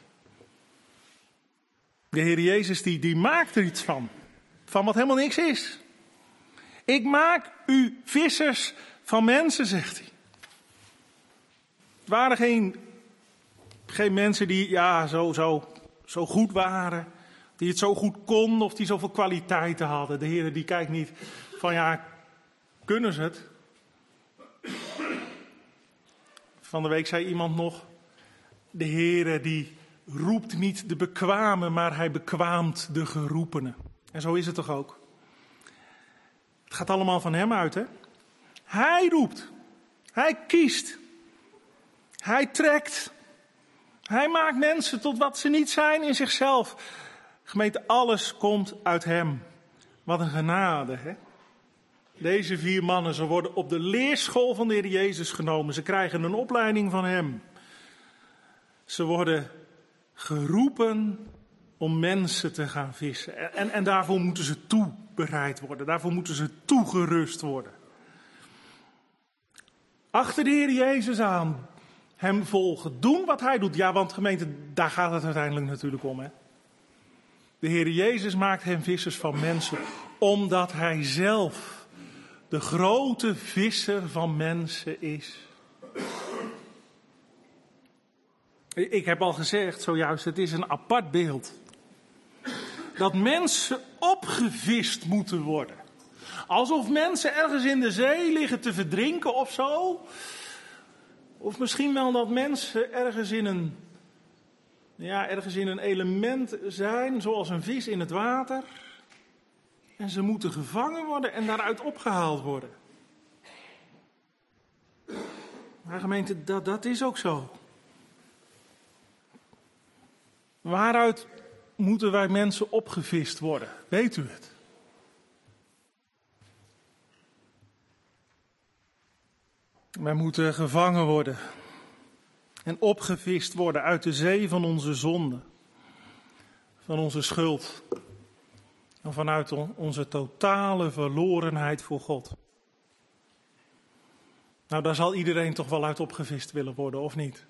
De Heer Jezus die, die maakt er iets van. Van wat helemaal niks is. Ik maak u vissers van mensen, zegt hij. Het waren geen, geen mensen die ja, zo, zo, zo goed waren. Die het zo goed kon of die zoveel kwaliteiten hadden. De Heer die kijkt niet van ja, kunnen ze het? Van de week zei iemand nog, de Heer die roept niet de bekwame, maar hij bekwaamt de geroepenen. En zo is het toch ook? Het gaat allemaal van hem uit, hè? Hij roept. Hij kiest. Hij trekt. Hij maakt mensen tot wat ze niet zijn in zichzelf. Gemeente, alles komt uit hem. Wat een genade, hè? Deze vier mannen, ze worden op de leerschool van de Heer Jezus genomen. Ze krijgen een opleiding van hem. Ze worden geroepen om mensen te gaan vissen. En, en, en daarvoor moeten ze toebereid worden. Daarvoor moeten ze toegerust worden. Achter de Heer Jezus aan. Hem volgen. Doen wat hij doet. Ja, want gemeente, daar gaat het uiteindelijk natuurlijk om, hè. De Heer Jezus maakt hen vissers van mensen. Omdat hij zelf de grote visser van mensen is. Ik heb al gezegd zojuist, het is een apart beeld. Dat mensen opgevist moeten worden. Alsof mensen ergens in de zee liggen te verdrinken of zo. Of misschien wel dat mensen ergens in een, ja, ergens in een element zijn, zoals een vis in het water. En ze moeten gevangen worden en daaruit opgehaald worden. Maar gemeente, dat, dat is ook zo. Waaruit moeten wij mensen opgevist worden? Weet u het? Wij moeten gevangen worden en opgevist worden uit de zee van onze zonde, van onze schuld en vanuit onze totale verlorenheid voor God. Nou, daar zal iedereen toch wel uit opgevist willen worden, of niet?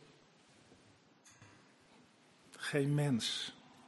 Geen mens.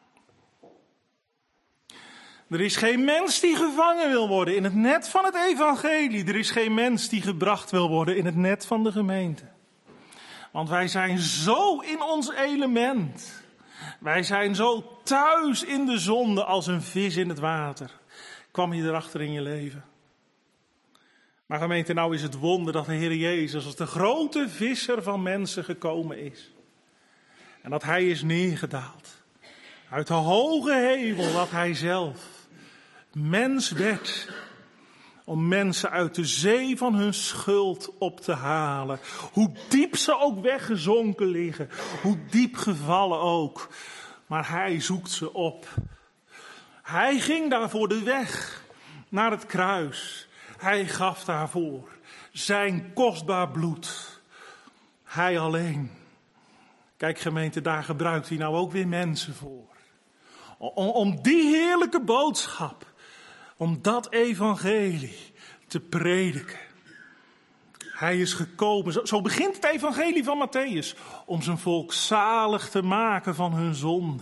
Er is geen mens die gevangen wil worden in het net van het evangelie. Er is geen mens die gebracht wil worden in het net van de gemeente. Want wij zijn zo in ons element. Wij zijn zo thuis in de zonde als een vis in het water. Kwam je erachter in je leven? Maar gemeente, nou is het wonder dat de Heer Jezus als de grote visser van mensen gekomen is. En dat hij is neergedaald. Uit de hoge hemel, dat hij zelf mens werd. Om mensen uit de zee van hun schuld op te halen. Hoe diep ze ook weggezonken liggen. Hoe diep gevallen ook. Maar hij zoekt ze op. Hij ging daarvoor de weg naar het kruis. Hij gaf daarvoor zijn kostbaar bloed. Hij alleen. Kijk gemeente, daar gebruikt hij nou ook weer mensen voor. Om, om die heerlijke boodschap, om dat evangelie te prediken. Hij is gekomen, zo, zo begint het evangelie van Mattheüs, om zijn volk zalig te maken van hun zonde.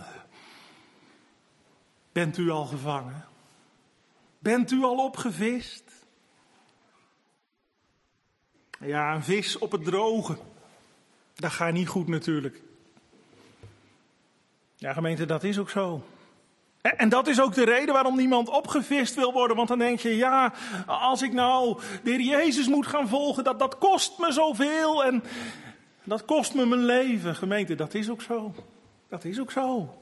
Bent u al gevangen? Bent u al opgevist? Ja, een vis op het droge. Dat gaat niet goed natuurlijk. Ja, gemeente, dat is ook zo. En dat is ook de reden waarom niemand opgevist wil worden. Want dan denk je, ja, als ik nou de Heer Jezus moet gaan volgen, dat, dat kost me zoveel. En dat kost me mijn leven. Gemeente, dat is ook zo. Dat is ook zo.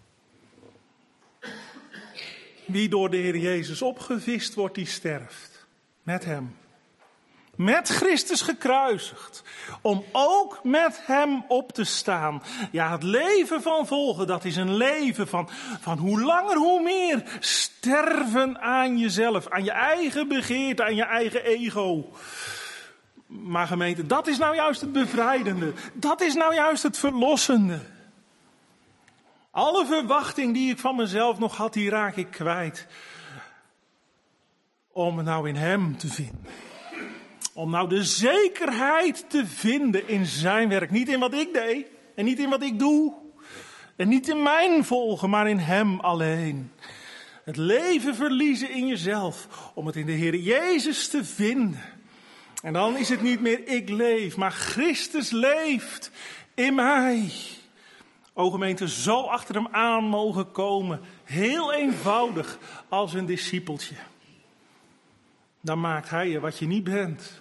Wie door de Heer Jezus opgevist wordt, die sterft. Met hem. Met Christus gekruisigd. Om ook met hem op te staan. Ja, het leven van volgen, dat is een leven van, van hoe langer hoe meer. Sterven aan jezelf, aan je eigen begeerte, aan je eigen ego. Maar gemeente, dat is nou juist het bevrijdende. Dat is nou juist het verlossende. Alle verwachting die ik van mezelf nog had, die raak ik kwijt. Om het nou in hem te vinden. Om nou de zekerheid te vinden in zijn werk. Niet in wat ik deed. En niet in wat ik doe. En niet in mijn volgen, maar in hem alleen. Het leven verliezen in jezelf. Om het in de Heer Jezus te vinden. En dan is het niet meer ik leef, maar Christus leeft in mij. O gemeente, zo achter hem aan mogen komen. Heel eenvoudig als een discipeltje. Dan maakt hij je wat je niet bent.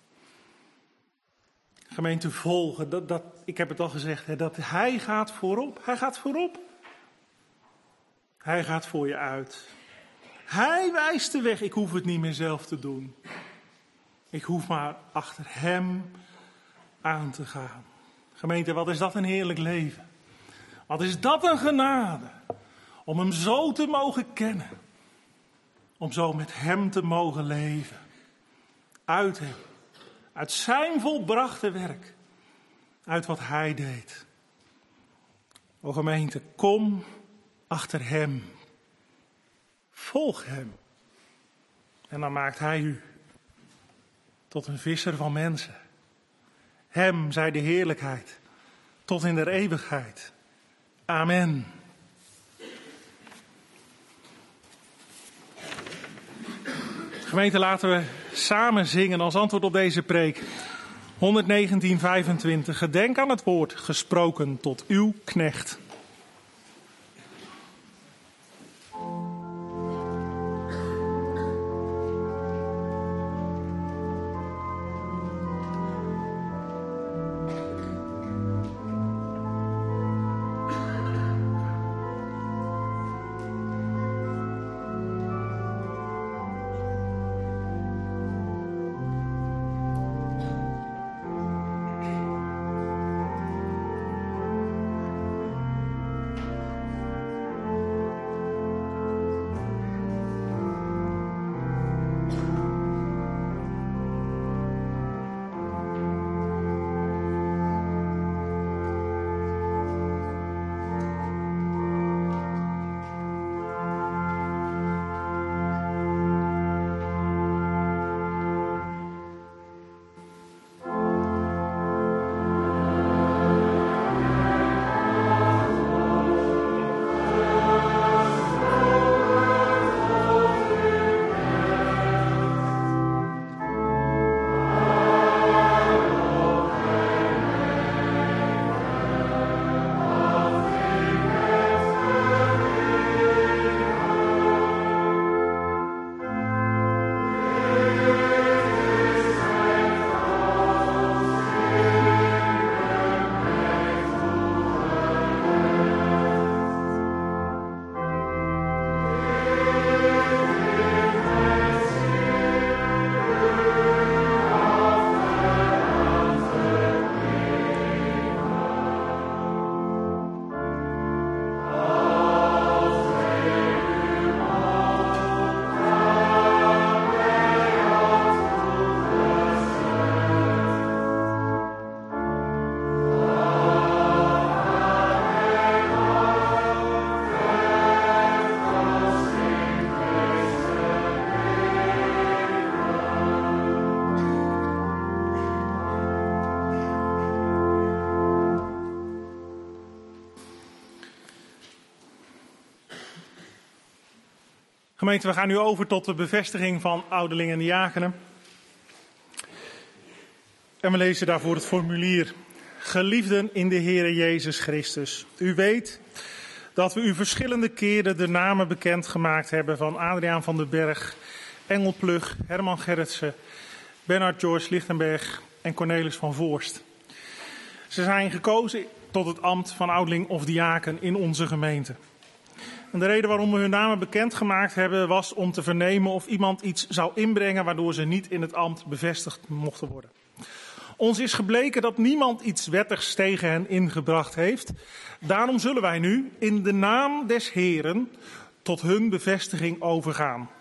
Gemeente, volgen. Dat, dat, ik heb het al gezegd. Hè, dat hij gaat voorop. Hij gaat voorop. Hij gaat voor je uit. Hij wijst de weg. Ik hoef het niet meer zelf te doen. Ik hoef maar achter hem aan te gaan. Gemeente, wat is dat een heerlijk leven. Wat is dat een genade. Om hem zo te mogen kennen. Om zo met hem te mogen leven. Uit hem. Uit zijn volbrachte werk. Uit wat hij deed. O gemeente, kom achter hem. Volg hem. En dan maakt hij u tot een visser van mensen. Hem zij de heerlijkheid tot in der eeuwigheid. Amen. Gemeente, laten we samen zingen als antwoord op deze preek. honderdnegentien, vijfentwintig. Gedenk aan het woord gesproken tot uw knecht. Gemeente, we gaan nu over tot de bevestiging van ouderlingen en diakenen. En we lezen daarvoor het formulier. Geliefden in de Heere Jezus Christus. U weet dat we u verschillende keren de namen bekendgemaakt hebben van Adriaan van den Berg, Engel Plug, Herman Gerritsen, Bernard George Lichtenberg en Cornelis van Voorst. Ze zijn gekozen tot het ambt van ouderling of diaken in onze gemeente. En de reden waarom we hun namen bekendgemaakt hebben was om te vernemen of iemand iets zou inbrengen waardoor ze niet in het ambt bevestigd mochten worden. Ons is gebleken dat niemand iets wettigs tegen hen ingebracht heeft. Daarom zullen wij nu in de naam des Heeren tot hun bevestiging overgaan.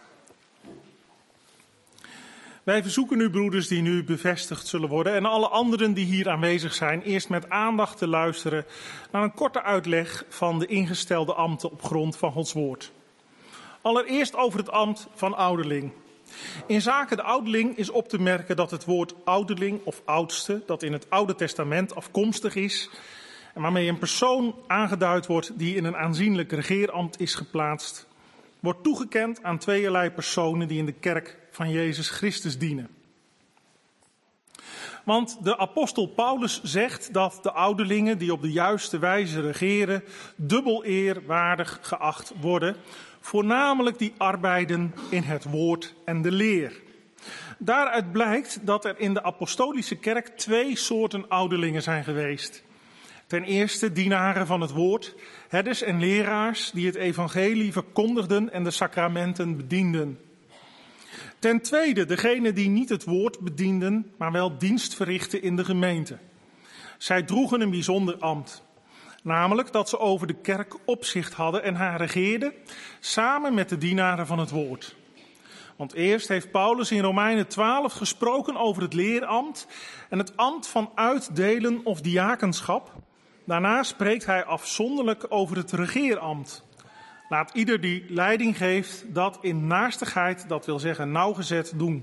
Wij verzoeken u, broeders die nu bevestigd zullen worden en alle anderen die hier aanwezig zijn, eerst met aandacht te luisteren naar een korte uitleg van de ingestelde ambten op grond van Gods woord. Allereerst over het ambt van ouderling. In zaken de ouderling is op te merken dat het woord ouderling of oudste, dat in het Oude Testament afkomstig is en waarmee een persoon aangeduid wordt die in een aanzienlijk regeerambt is geplaatst, wordt toegekend aan tweeërlei personen die in de kerk van Jezus Christus dienen. Want de apostel Paulus zegt dat de ouderlingen die op de juiste wijze regeren dubbel eerwaardig geacht worden, voornamelijk die arbeiden in het woord en de leer. Daaruit blijkt dat er in de apostolische kerk twee soorten ouderlingen zijn geweest. Ten eerste dienaren van het woord, herders en leraars die het evangelie verkondigden en de sacramenten bedienden. Ten tweede degenen die niet het woord bedienden, maar wel dienst verrichtten in de gemeente. Zij droegen een bijzonder ambt. Namelijk dat ze over de kerk opzicht hadden en haar regeerden, samen met de dienaren van het woord. Want eerst heeft Paulus in Romeinen twaalf gesproken over het leerambt en het ambt van uitdelen of diakenschap. Daarna spreekt hij afzonderlijk over het regeerambt. Laat ieder die leiding geeft dat in naastigheid, dat wil zeggen nauwgezet, doen.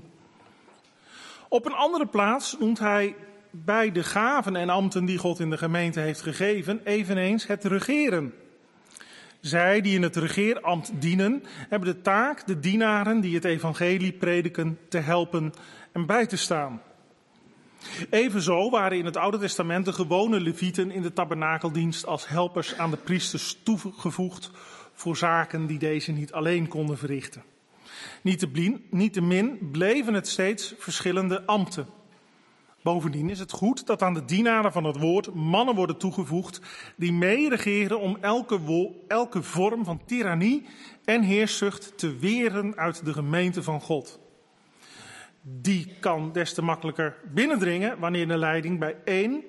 Op een andere plaats noemt hij bij de gaven en ambten die God in de gemeente heeft gegeven eveneens het regeren. Zij die in het regeerambt dienen, hebben de taak de dienaren die het evangelie prediken te helpen en bij te staan. Evenzo waren in het Oude Testament de gewone levieten in de tabernakeldienst als helpers aan de priesters toegevoegd voor zaken die deze niet alleen konden verrichten. Niettemin bleven het steeds verschillende ambten. Bovendien is het goed dat aan de dienaren van het woord mannen worden toegevoegd die meeregeren om elke, wo- elke vorm van tirannie en heerszucht te weren uit de gemeente van God. Die kan des te makkelijker binnendringen wanneer de leiding bij één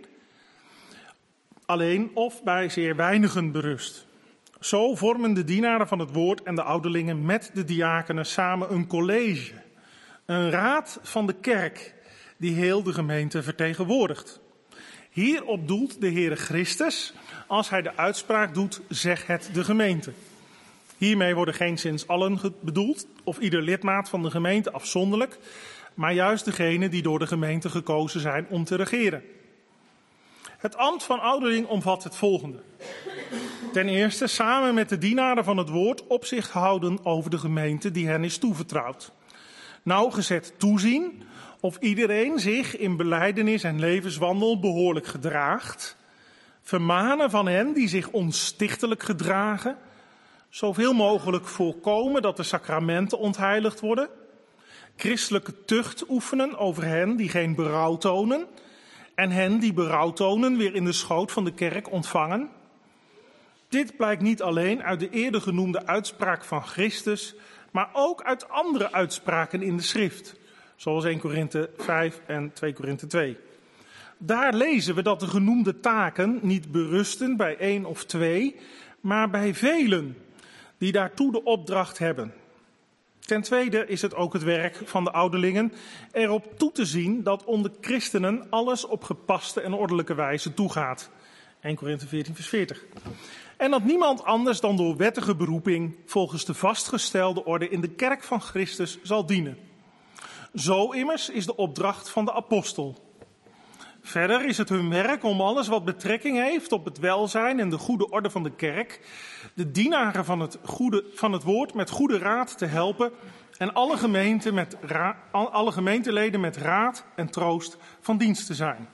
alleen of bij zeer weinigen berust. Zo vormen de dienaren van het woord en de ouderlingen met de diakenen samen een college, een raad van de kerk die heel de gemeente vertegenwoordigt. Hierop doelt de Heere Christus als hij de uitspraak doet, zeg het de gemeente. Hiermee worden geenszins allen bedoeld of ieder lidmaat van de gemeente afzonderlijk, maar juist degenen die door de gemeente gekozen zijn om te regeren. Het ambt van ouderling omvat het volgende. Ten eerste samen met de dienaren van het woord opzicht houden over de gemeente die hen is toevertrouwd. Nauwgezet toezien of iedereen zich in belijdenis en levenswandel behoorlijk gedraagt. Vermanen van hen die zich onstichtelijk gedragen. Zoveel mogelijk voorkomen dat de sacramenten ontheiligd worden. Christelijke tucht oefenen over hen die geen berouw tonen. En hen die berouw tonen weer in de schoot van de kerk ontvangen. Dit blijkt niet alleen uit de eerder genoemde uitspraak van Christus, maar ook uit andere uitspraken in de schrift. Zoals eerste Korinthe vijf en tweede Korinthe twee. Daar lezen we dat de genoemde taken niet berusten bij één of twee, maar bij velen die daartoe de opdracht hebben. Ten tweede is het ook het werk van de ouderlingen erop toe te zien dat onder christenen alles op gepaste en ordelijke wijze toegaat. eerste Korinthe veertien vers veertig. En dat niemand anders dan door wettige beroeping volgens de vastgestelde orde in de kerk van Christus zal dienen. Zo immers is de opdracht van de apostel. Verder is het hun werk om alles wat betrekking heeft op het welzijn en de goede orde van de kerk, de dienaren van het, goede, van het woord met goede raad te helpen en alle, gemeente met ra, alle gemeenteleden met raad en troost van dienst te zijn.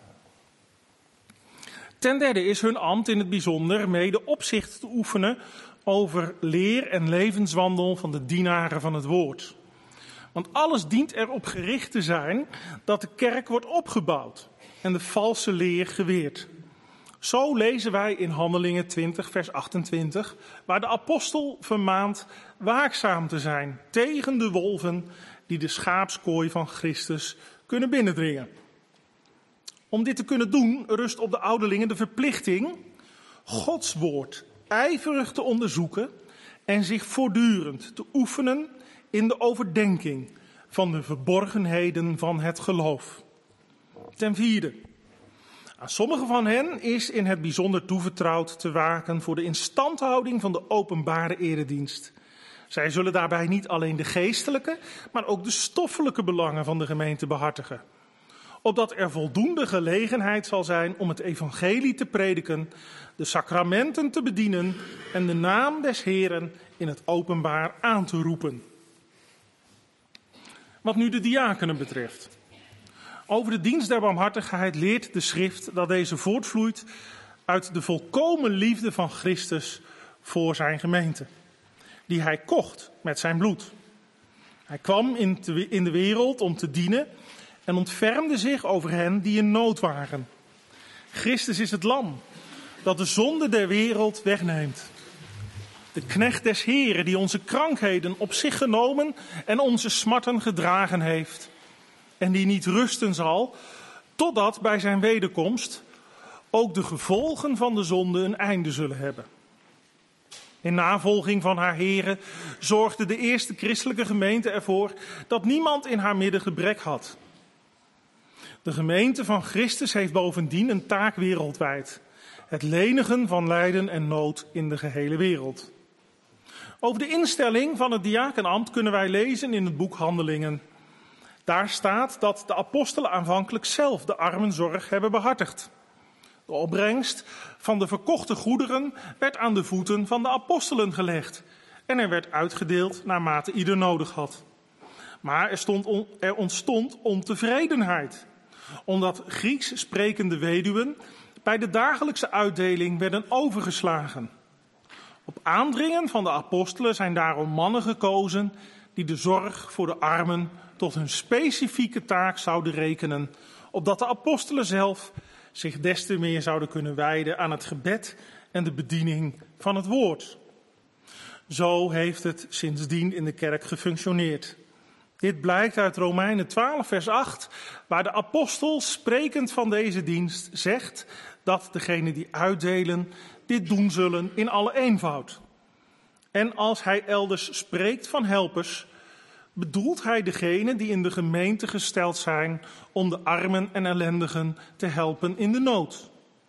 Ten derde is hun ambt in het bijzonder mede opzicht te oefenen over leer en levenswandel van de dienaren van het woord. Want alles dient erop gericht te zijn dat de kerk wordt opgebouwd en de valse leer geweerd. Zo lezen wij in Handelingen twintig vers achtentwintig, waar de apostel vermaant waakzaam te zijn tegen de wolven die de schaapskooi van Christus kunnen binnendringen. Om dit te kunnen doen rust op de ouderlingen de verplichting Gods woord ijverig te onderzoeken en zich voortdurend te oefenen in de overdenking van de verborgenheden van het geloof. Ten vierde, aan sommigen van hen is in het bijzonder toevertrouwd te waken voor de instandhouding van de openbare eredienst. Zij zullen daarbij niet alleen de geestelijke, maar ook de stoffelijke belangen van de gemeente behartigen. Opdat er voldoende gelegenheid zal zijn om het evangelie te prediken, de sacramenten te bedienen en de naam des Heeren in het openbaar aan te roepen. Wat nu de diakenen betreft. Over de dienst der barmhartigheid leert de schrift dat deze voortvloeit uit de volkomen liefde van Christus voor zijn gemeente, die hij kocht met zijn bloed. Hij kwam in de wereld om te dienen en ontfermde zich over hen die in nood waren. Christus is het lam dat de zonde der wereld wegneemt. De knecht des Heren die onze krankheden op zich genomen en onze smarten gedragen heeft. En die niet rusten zal, totdat bij zijn wederkomst ook de gevolgen van de zonde een einde zullen hebben. In navolging van haar Here zorgde de eerste christelijke gemeente ervoor dat niemand in haar midden gebrek had. De gemeente van Christus heeft bovendien een taak wereldwijd: het lenigen van lijden en nood in de gehele wereld. Over de instelling van het diakenambt kunnen wij lezen in het boek Handelingen. Daar staat dat de apostelen aanvankelijk zelf de armenzorg hebben behartigd. De opbrengst van de verkochte goederen werd aan de voeten van de apostelen gelegd en er werd uitgedeeld naarmate ieder nodig had. Maar er, stond on, er ontstond ontevredenheid, omdat Grieks sprekende weduwen bij de dagelijkse uitdeling werden overgeslagen. Op aandringen van de apostelen zijn daarom mannen gekozen die de zorg voor de armen tot hun specifieke taak zouden rekenen, opdat de apostelen zelf zich des te meer zouden kunnen wijden aan het gebed en de bediening van het woord. Zo heeft het sindsdien in de kerk gefunctioneerd. Dit blijkt uit Romeinen twaalf vers acht, waar de apostel sprekend van deze dienst zegt dat degenen die uitdelen dit doen zullen in alle eenvoud. En als hij elders spreekt van helpers, bedoelt hij degenen die in de gemeente gesteld zijn om de armen en ellendigen te helpen in de nood.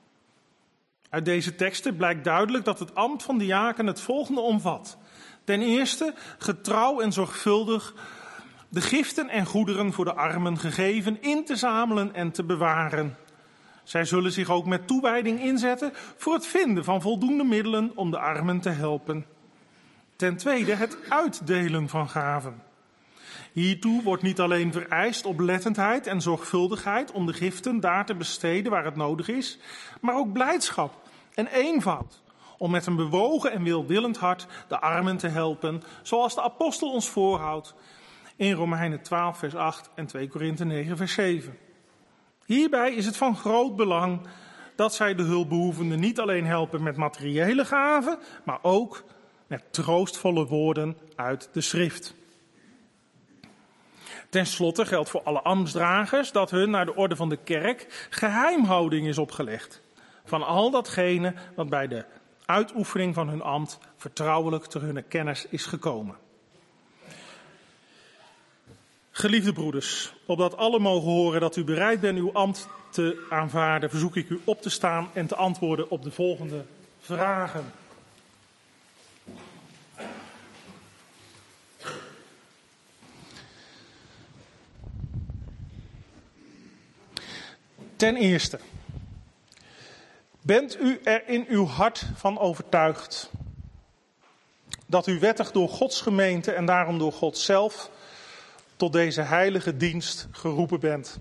Uit deze teksten blijkt duidelijk dat het ambt van diaken het volgende omvat. Ten eerste getrouw en zorgvuldig de giften en goederen voor de armen gegeven in te zamelen en te bewaren. Zij zullen zich ook met toewijding inzetten voor het vinden van voldoende middelen om de armen te helpen. Ten tweede het uitdelen van gaven. Hiertoe wordt niet alleen vereist oplettendheid en zorgvuldigheid om de giften daar te besteden waar het nodig is, maar ook blijdschap en eenvoud om met een bewogen en welwillend hart de armen te helpen, zoals de apostel ons voorhoudt in Romeinen twaalf vers acht en twee Korinthe negen vers zeven. Hierbij is het van groot belang dat zij de hulpbehoevenden niet alleen helpen met materiële gaven, maar ook met troostvolle woorden uit de schrift. Ten slotte geldt voor alle ambtsdragers dat hun naar de orde van de kerk geheimhouding is opgelegd van al datgene wat bij de uitoefening van hun ambt vertrouwelijk ter hun kennis is gekomen. Geliefde broeders, opdat alle mogen horen dat u bereid bent uw ambt te aanvaarden, verzoek ik u op te staan en te antwoorden op de volgende vragen. Ten eerste, bent u er in uw hart van overtuigd dat u wettig door Gods gemeente en daarom door God zelf tot deze heilige dienst geroepen bent?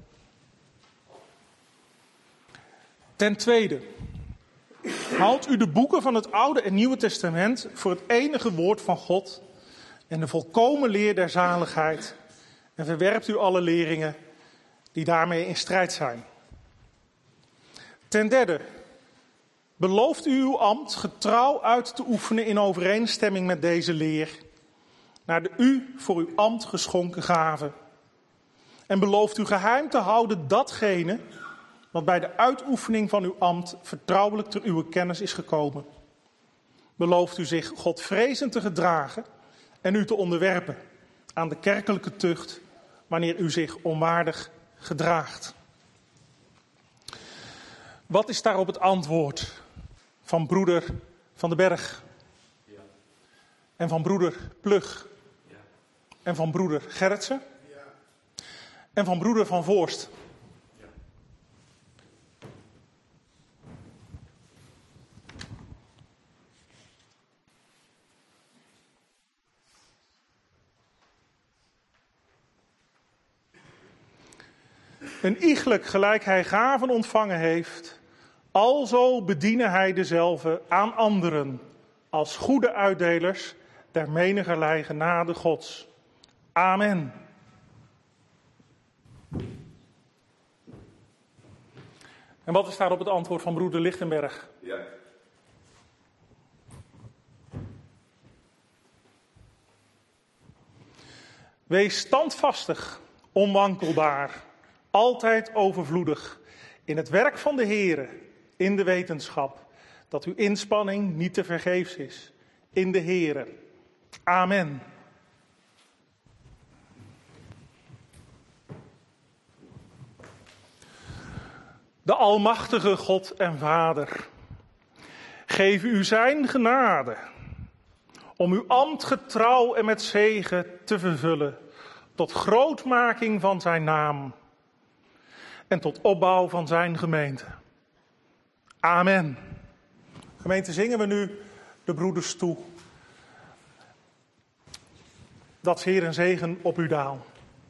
Ten tweede, houdt u de boeken van het Oude en Nieuwe Testament voor het enige woord van God en de volkomen leer der zaligheid en verwerpt u alle leringen die daarmee in strijd zijn? Ten derde, belooft u uw ambt getrouw uit te oefenen in overeenstemming met deze leer, naar de u voor uw ambt geschonken gave? En belooft u geheim te houden datgene wat bij de uitoefening van uw ambt vertrouwelijk ter uw kennis is gekomen? Belooft u zich Godvrezend te gedragen en u te onderwerpen aan de kerkelijke tucht wanneer u zich onwaardig gedraagt? Wat is daarop het antwoord van broeder Van den Berg? Ja. En van broeder Plug? Ja. En van broeder Gerritsen? Ja. En van broeder Van Voorst? Ja. En iegelijk gelijk hij gaven ontvangen heeft, alzo bediene hij dezelve aan anderen, als goede uitdelers der menigerlei genade Gods. Amen. En wat is daar op het antwoord van broeder Lichtenberg? Ja. Wees standvastig, onwankelbaar, altijd overvloedig, in het werk van de Heere, in de wetenschap, dat uw inspanning niet te vergeefs is, in de Heere. Amen. De almachtige God en Vader, geef u zijn genade, om uw ambt getrouw en met zegen te vervullen, tot grootmaking van zijn naam en tot opbouw van zijn gemeente. Amen. Gemeente, zingen we nu de broeders toe. Dat Heer en zegen op u daal.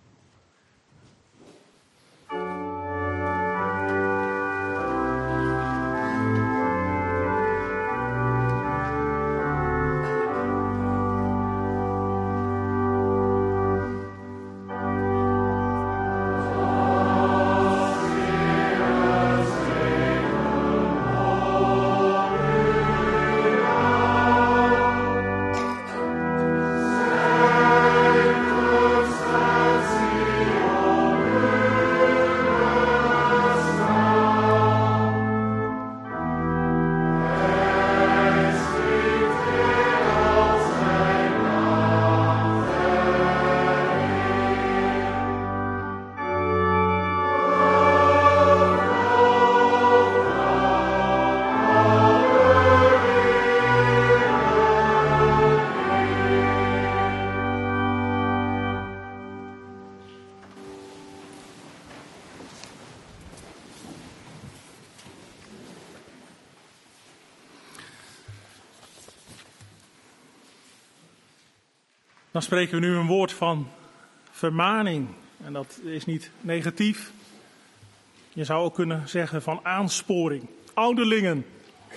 Dan spreken we nu een woord van vermaning. En dat is niet negatief. Je zou ook kunnen zeggen van aansporing. Ouderlingen,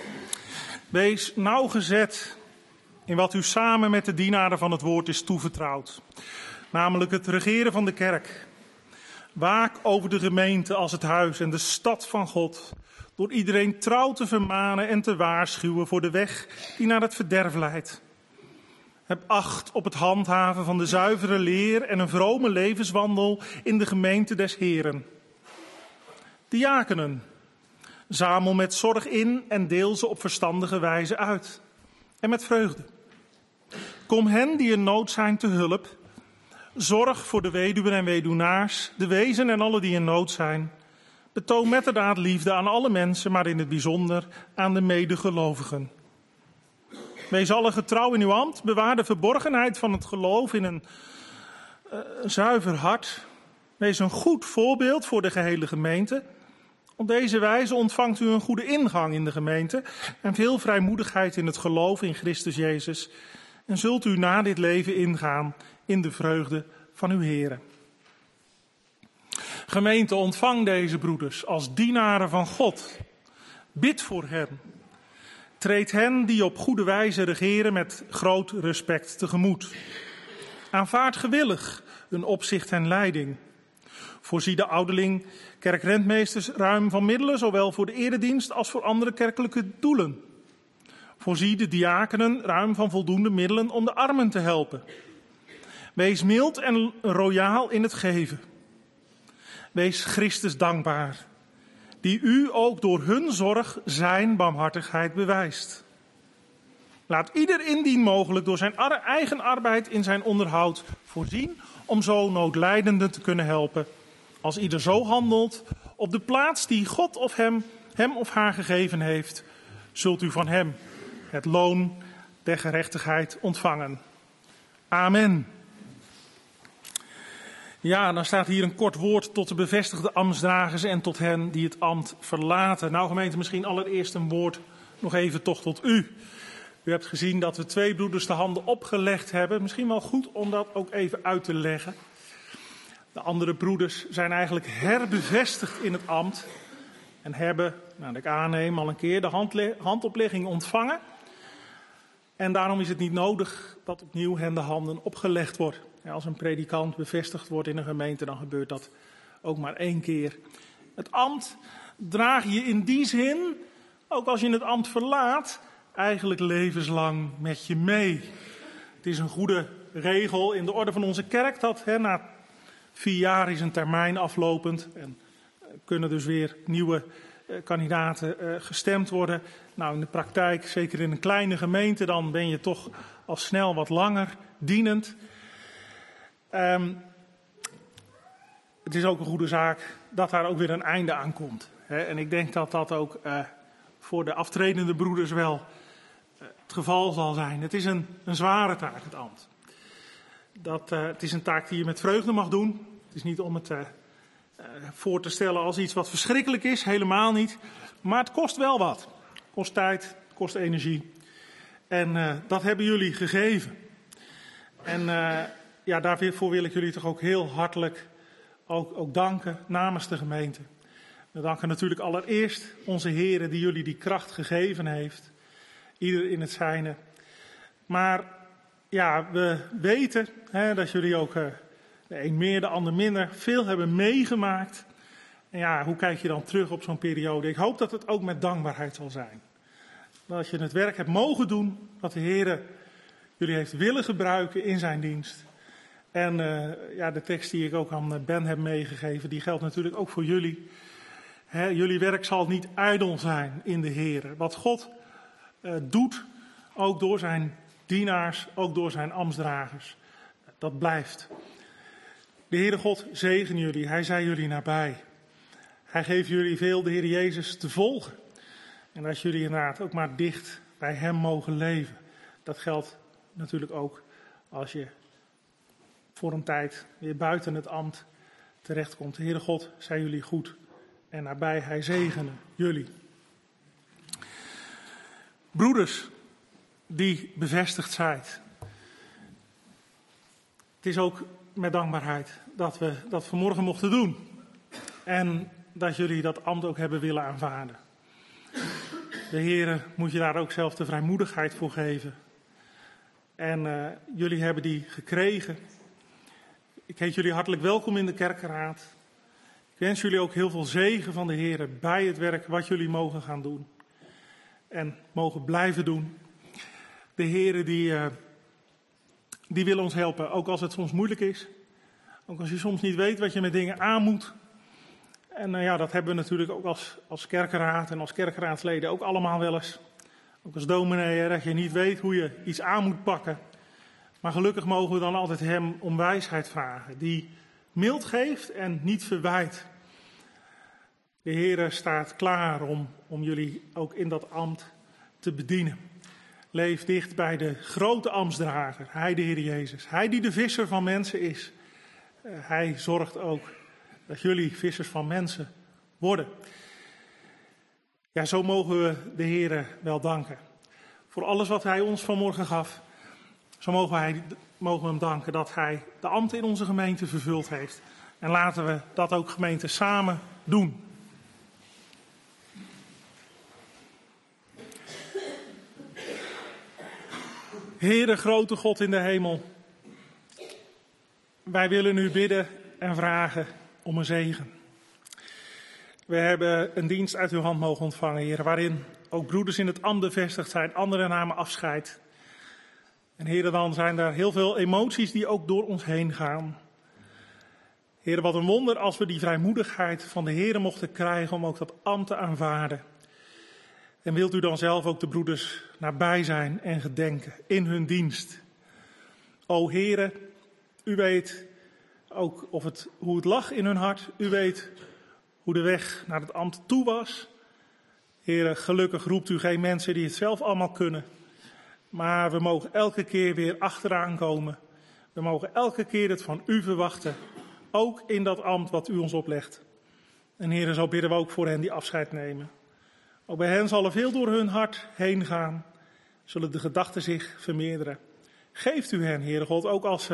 wees nauwgezet in wat u samen met de dienaren van het woord is toevertrouwd. Namelijk het regeren van de kerk. Waak over de gemeente als het huis en de stad van God. Door iedereen trouw te vermanen en te waarschuwen voor de weg die naar het verderf leidt. Heb acht op het handhaven van de zuivere leer en een vrome levenswandel in de gemeente des Heren. Diakenen, zamel met zorg in en deel ze op verstandige wijze uit. En met vreugde. Kom hen die in nood zijn te hulp. Zorg voor de weduwen en weduwnaars, de wezen en alle die in nood zijn. Betoon metterdaad liefde aan alle mensen, maar in het bijzonder aan de medegelovigen. Wees alle getrouw in uw ambt. Bewaar de verborgenheid van het geloof in een uh, zuiver hart. Wees een goed voorbeeld voor de gehele gemeente. Op deze wijze ontvangt u een goede ingang in de gemeente en veel vrijmoedigheid in het geloof in Christus Jezus. En zult u na dit leven ingaan in de vreugde van uw Here. Gemeente, ontvang deze broeders als dienaren van God. Bid voor hen. Treed hen die op goede wijze regeren met groot respect tegemoet. Aanvaard gewillig hun opzicht en leiding. Voorzie de ouderling kerkrentmeesters ruim van middelen, zowel voor de eredienst als voor andere kerkelijke doelen. Voorzie de diakenen ruim van voldoende middelen om de armen te helpen. Wees mild en royaal in het geven. Wees Christus dankbaar, die u ook door hun zorg zijn barmhartigheid bewijst. Laat ieder indien mogelijk door zijn eigen arbeid in zijn onderhoud voorzien om zo noodlijdenden te kunnen helpen. Als ieder zo handelt op de plaats die God of hem, hem of haar gegeven heeft, zult u van hem het loon der gerechtigheid ontvangen. Amen. Ja, dan staat hier een kort woord tot de bevestigde ambtsdragers en tot hen die het ambt verlaten. Nou gemeente, misschien allereerst een woord nog even toch tot u. U hebt gezien dat we twee broeders de handen opgelegd hebben. Misschien wel goed om dat ook even uit te leggen. De andere broeders zijn eigenlijk herbevestigd in het ambt en hebben, nou, dat ik aanneem, al een keer de handle- handoplegging ontvangen. En daarom is het niet nodig dat opnieuw hen de handen opgelegd wordt. Ja, als een predikant bevestigd wordt in een gemeente, dan gebeurt dat ook maar één keer. Het ambt draag je in die zin, ook als je het ambt verlaat, eigenlijk levenslang met je mee. Het is een goede regel in de orde van onze kerk dat hè, na vier jaar is een termijn aflopend en kunnen dus weer nieuwe uh, kandidaten uh, gestemd worden. Nou, in de praktijk, zeker in een kleine gemeente, dan ben je toch al snel wat langer dienend. Um, het is ook een goede zaak dat daar ook weer een einde aan komt. Hè. En ik denk dat dat ook uh, voor de aftredende broeders wel uh, het geval zal zijn. Het is een, een zware taak, het ambt. Dat, uh, het is een taak die je met vreugde mag doen. Het is niet om het uh, uh, voor te stellen als iets wat verschrikkelijk is, helemaal niet. Maar het kost wel wat. Het kost tijd, het kost energie. En uh, dat hebben jullie gegeven. En uh, ja, daarvoor wil ik jullie toch ook heel hartelijk ook, ook danken namens de gemeente. We danken natuurlijk allereerst onze Heere die jullie die kracht gegeven heeft. Ieder in het zijne. Maar ja, we weten hè, dat jullie ook, uh, de een meer, de ander minder, veel hebben meegemaakt. En ja, hoe kijk je dan terug op zo'n periode? Ik hoop dat het ook met dankbaarheid zal zijn. Dat je het werk hebt mogen doen, dat de Heere jullie heeft willen gebruiken in zijn dienst. En uh, ja, de tekst die ik ook aan Ben heb meegegeven, die geldt natuurlijk ook voor jullie. Hè, jullie werk zal niet ijdel zijn in de Heere. Wat God uh, doet, ook door zijn dienaars, ook door zijn ambtsdragers, dat blijft. De Heere God zegen jullie, hij zij jullie nabij. Hij geeft jullie veel de Heer Jezus te volgen. En als jullie inderdaad ook maar dicht bij hem mogen leven. Dat geldt natuurlijk ook als je voor een tijd weer buiten het ambt terechtkomt. De Heere God zij jullie goed en nabij, hij zegene jullie. Broeders die bevestigd zijn. Het is ook met dankbaarheid dat we dat vanmorgen mochten doen. En dat jullie dat ambt ook hebben willen aanvaarden. De Heere moet je daar ook zelf de vrijmoedigheid voor geven. En uh, jullie hebben die gekregen. Ik heet jullie hartelijk welkom in de kerkenraad. Ik wens jullie ook heel veel zegen van de Heere bij het werk wat jullie mogen gaan doen. En mogen blijven doen. De Heere die, uh, die wil ons helpen, ook als het soms moeilijk is. Ook als je soms niet weet wat je met dingen aan moet. En uh, ja, dat hebben we natuurlijk ook als, als kerkenraad en als kerkenraadsleden ook allemaal wel eens. Ook als dominee, hè, dat je niet weet hoe je iets aan moet pakken. Maar gelukkig mogen we dan altijd hem om wijsheid vragen. Die mild geeft en niet verwijt. De Heere staat klaar om, om jullie ook in dat ambt te bedienen. Leef dicht bij de grote ambtsdrager, hij de Heer Jezus. Hij die de visser van mensen is. Uh, hij zorgt ook dat jullie vissers van mensen worden. Ja, zo mogen we de Heere wel danken. Voor alles wat hij ons vanmorgen gaf. Zo mogen, wij, mogen we hem danken dat hij de ambten in onze gemeente vervuld heeft. En laten we dat ook gemeente samen doen. Heere, grote God in de hemel. Wij willen u bidden en vragen om een zegen. We hebben een dienst uit uw hand mogen ontvangen, Heer, waarin ook broeders in het ambt bevestigd zijn, anderen namen afscheid. En Heer, dan zijn daar heel veel emoties die ook door ons heen gaan. Heer, wat een wonder als we die vrijmoedigheid van de Heer mochten krijgen om ook dat ambt te aanvaarden. En wilt u dan zelf ook de broeders nabij zijn en gedenken in hun dienst. O Heere, u weet ook of het, hoe het lag in hun hart. U weet hoe de weg naar het ambt toe was. Heere, gelukkig roept u geen mensen die het zelf allemaal kunnen. Maar we mogen elke keer weer achteraan komen. We mogen elke keer het van u verwachten. Ook in dat ambt wat u ons oplegt. En Heere, zo bidden we ook voor hen die afscheid nemen. Ook bij hen zal er veel door hun hart heen gaan. Zullen de gedachten zich vermeerderen. Geeft u hen, Heere God, ook als ze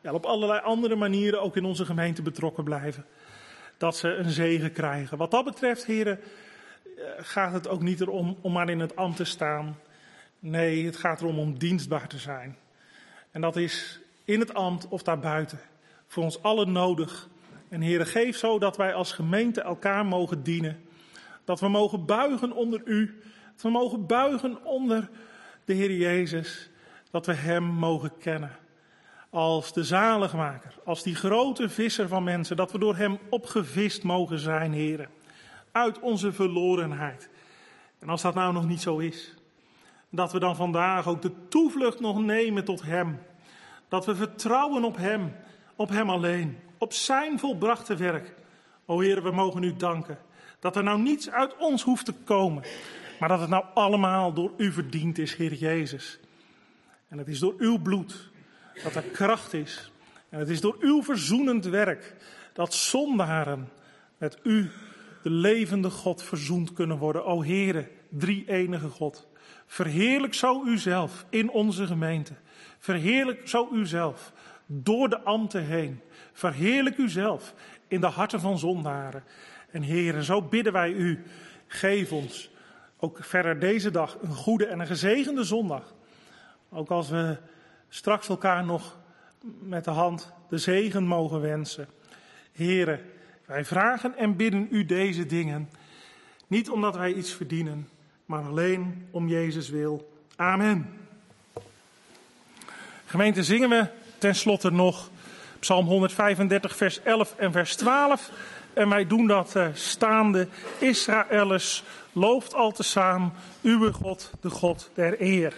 ja, op allerlei andere manieren ook in onze gemeente betrokken blijven. Dat ze een zegen krijgen. Wat dat betreft, heren, gaat het ook niet erom om maar in het ambt te staan. Nee, het gaat erom om dienstbaar te zijn. En dat is in het ambt of daarbuiten. Voor ons allen nodig. En heren, geef zo dat wij als gemeente elkaar mogen dienen. Dat we mogen buigen onder u. Dat we mogen buigen onder de Heer Jezus. Dat we hem mogen kennen. Als de zaligmaker. Als die grote visser van mensen. Dat we door hem opgevist mogen zijn, heren. Uit onze verlorenheid. En als dat nou nog niet zo is. Dat we dan vandaag ook de toevlucht nog nemen tot hem. Dat we vertrouwen op hem. Op hem alleen. Op zijn volbrachte werk. O Heer, we mogen u danken. Dat er nou niets uit ons hoeft te komen. Maar dat het nou allemaal door u verdiend is, Heer Jezus. En het is door uw bloed dat er kracht is. En het is door uw verzoenend werk dat zondaren met u, de levende God, verzoend kunnen worden. O Heere, drie enige God. Verheerlijk zo uzelf in onze gemeente. Verheerlijk zo uzelf door de ambten heen. Verheerlijk uzelf in de harten van zondaren. En Heere, zo bidden wij u, geef ons ook verder deze dag een goede en een gezegende zondag. Ook als we straks elkaar nog met de hand de zegen mogen wensen. Heere, wij vragen en bidden u deze dingen. Niet omdat wij iets verdienen, maar alleen om Jezus wil. Amen. Gemeente, zingen we tenslotte nog Psalm honderdvijfendertig, vers elf en vers twaalf. En wij doen dat uh, staande. Israëlers, looft al tezaam uw God, de God der eer.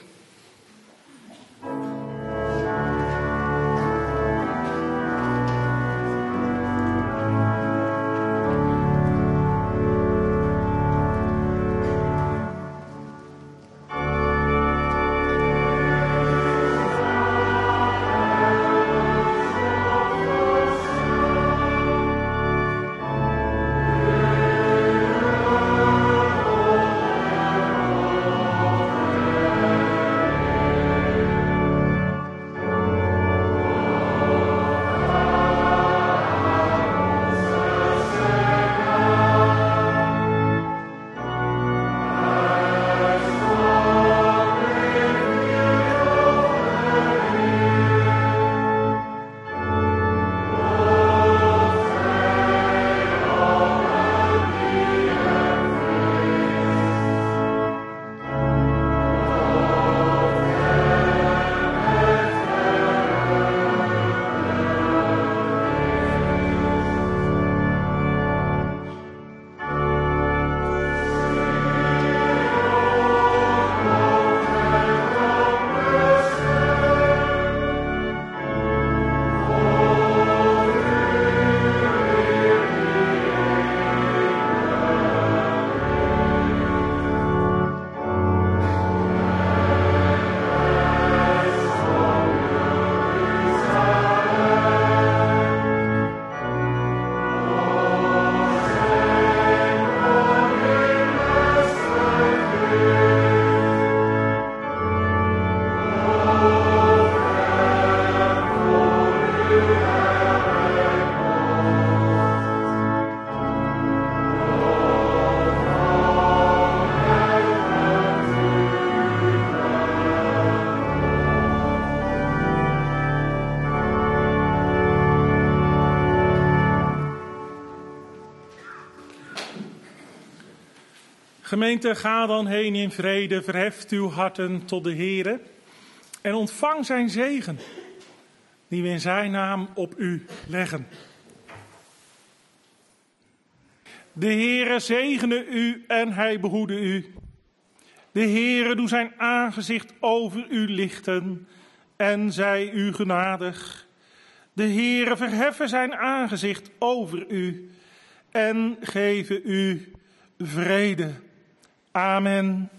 Gemeente, ga dan heen in vrede, verheft uw harten tot de Heere en ontvang zijn zegen, die we in zijn naam op u leggen. De Heere zegene u en hij behoede u. De Heere doe zijn aangezicht over u lichten en zij u genadig. De Heere verheffen zijn aangezicht over u en geven u vrede. Amen.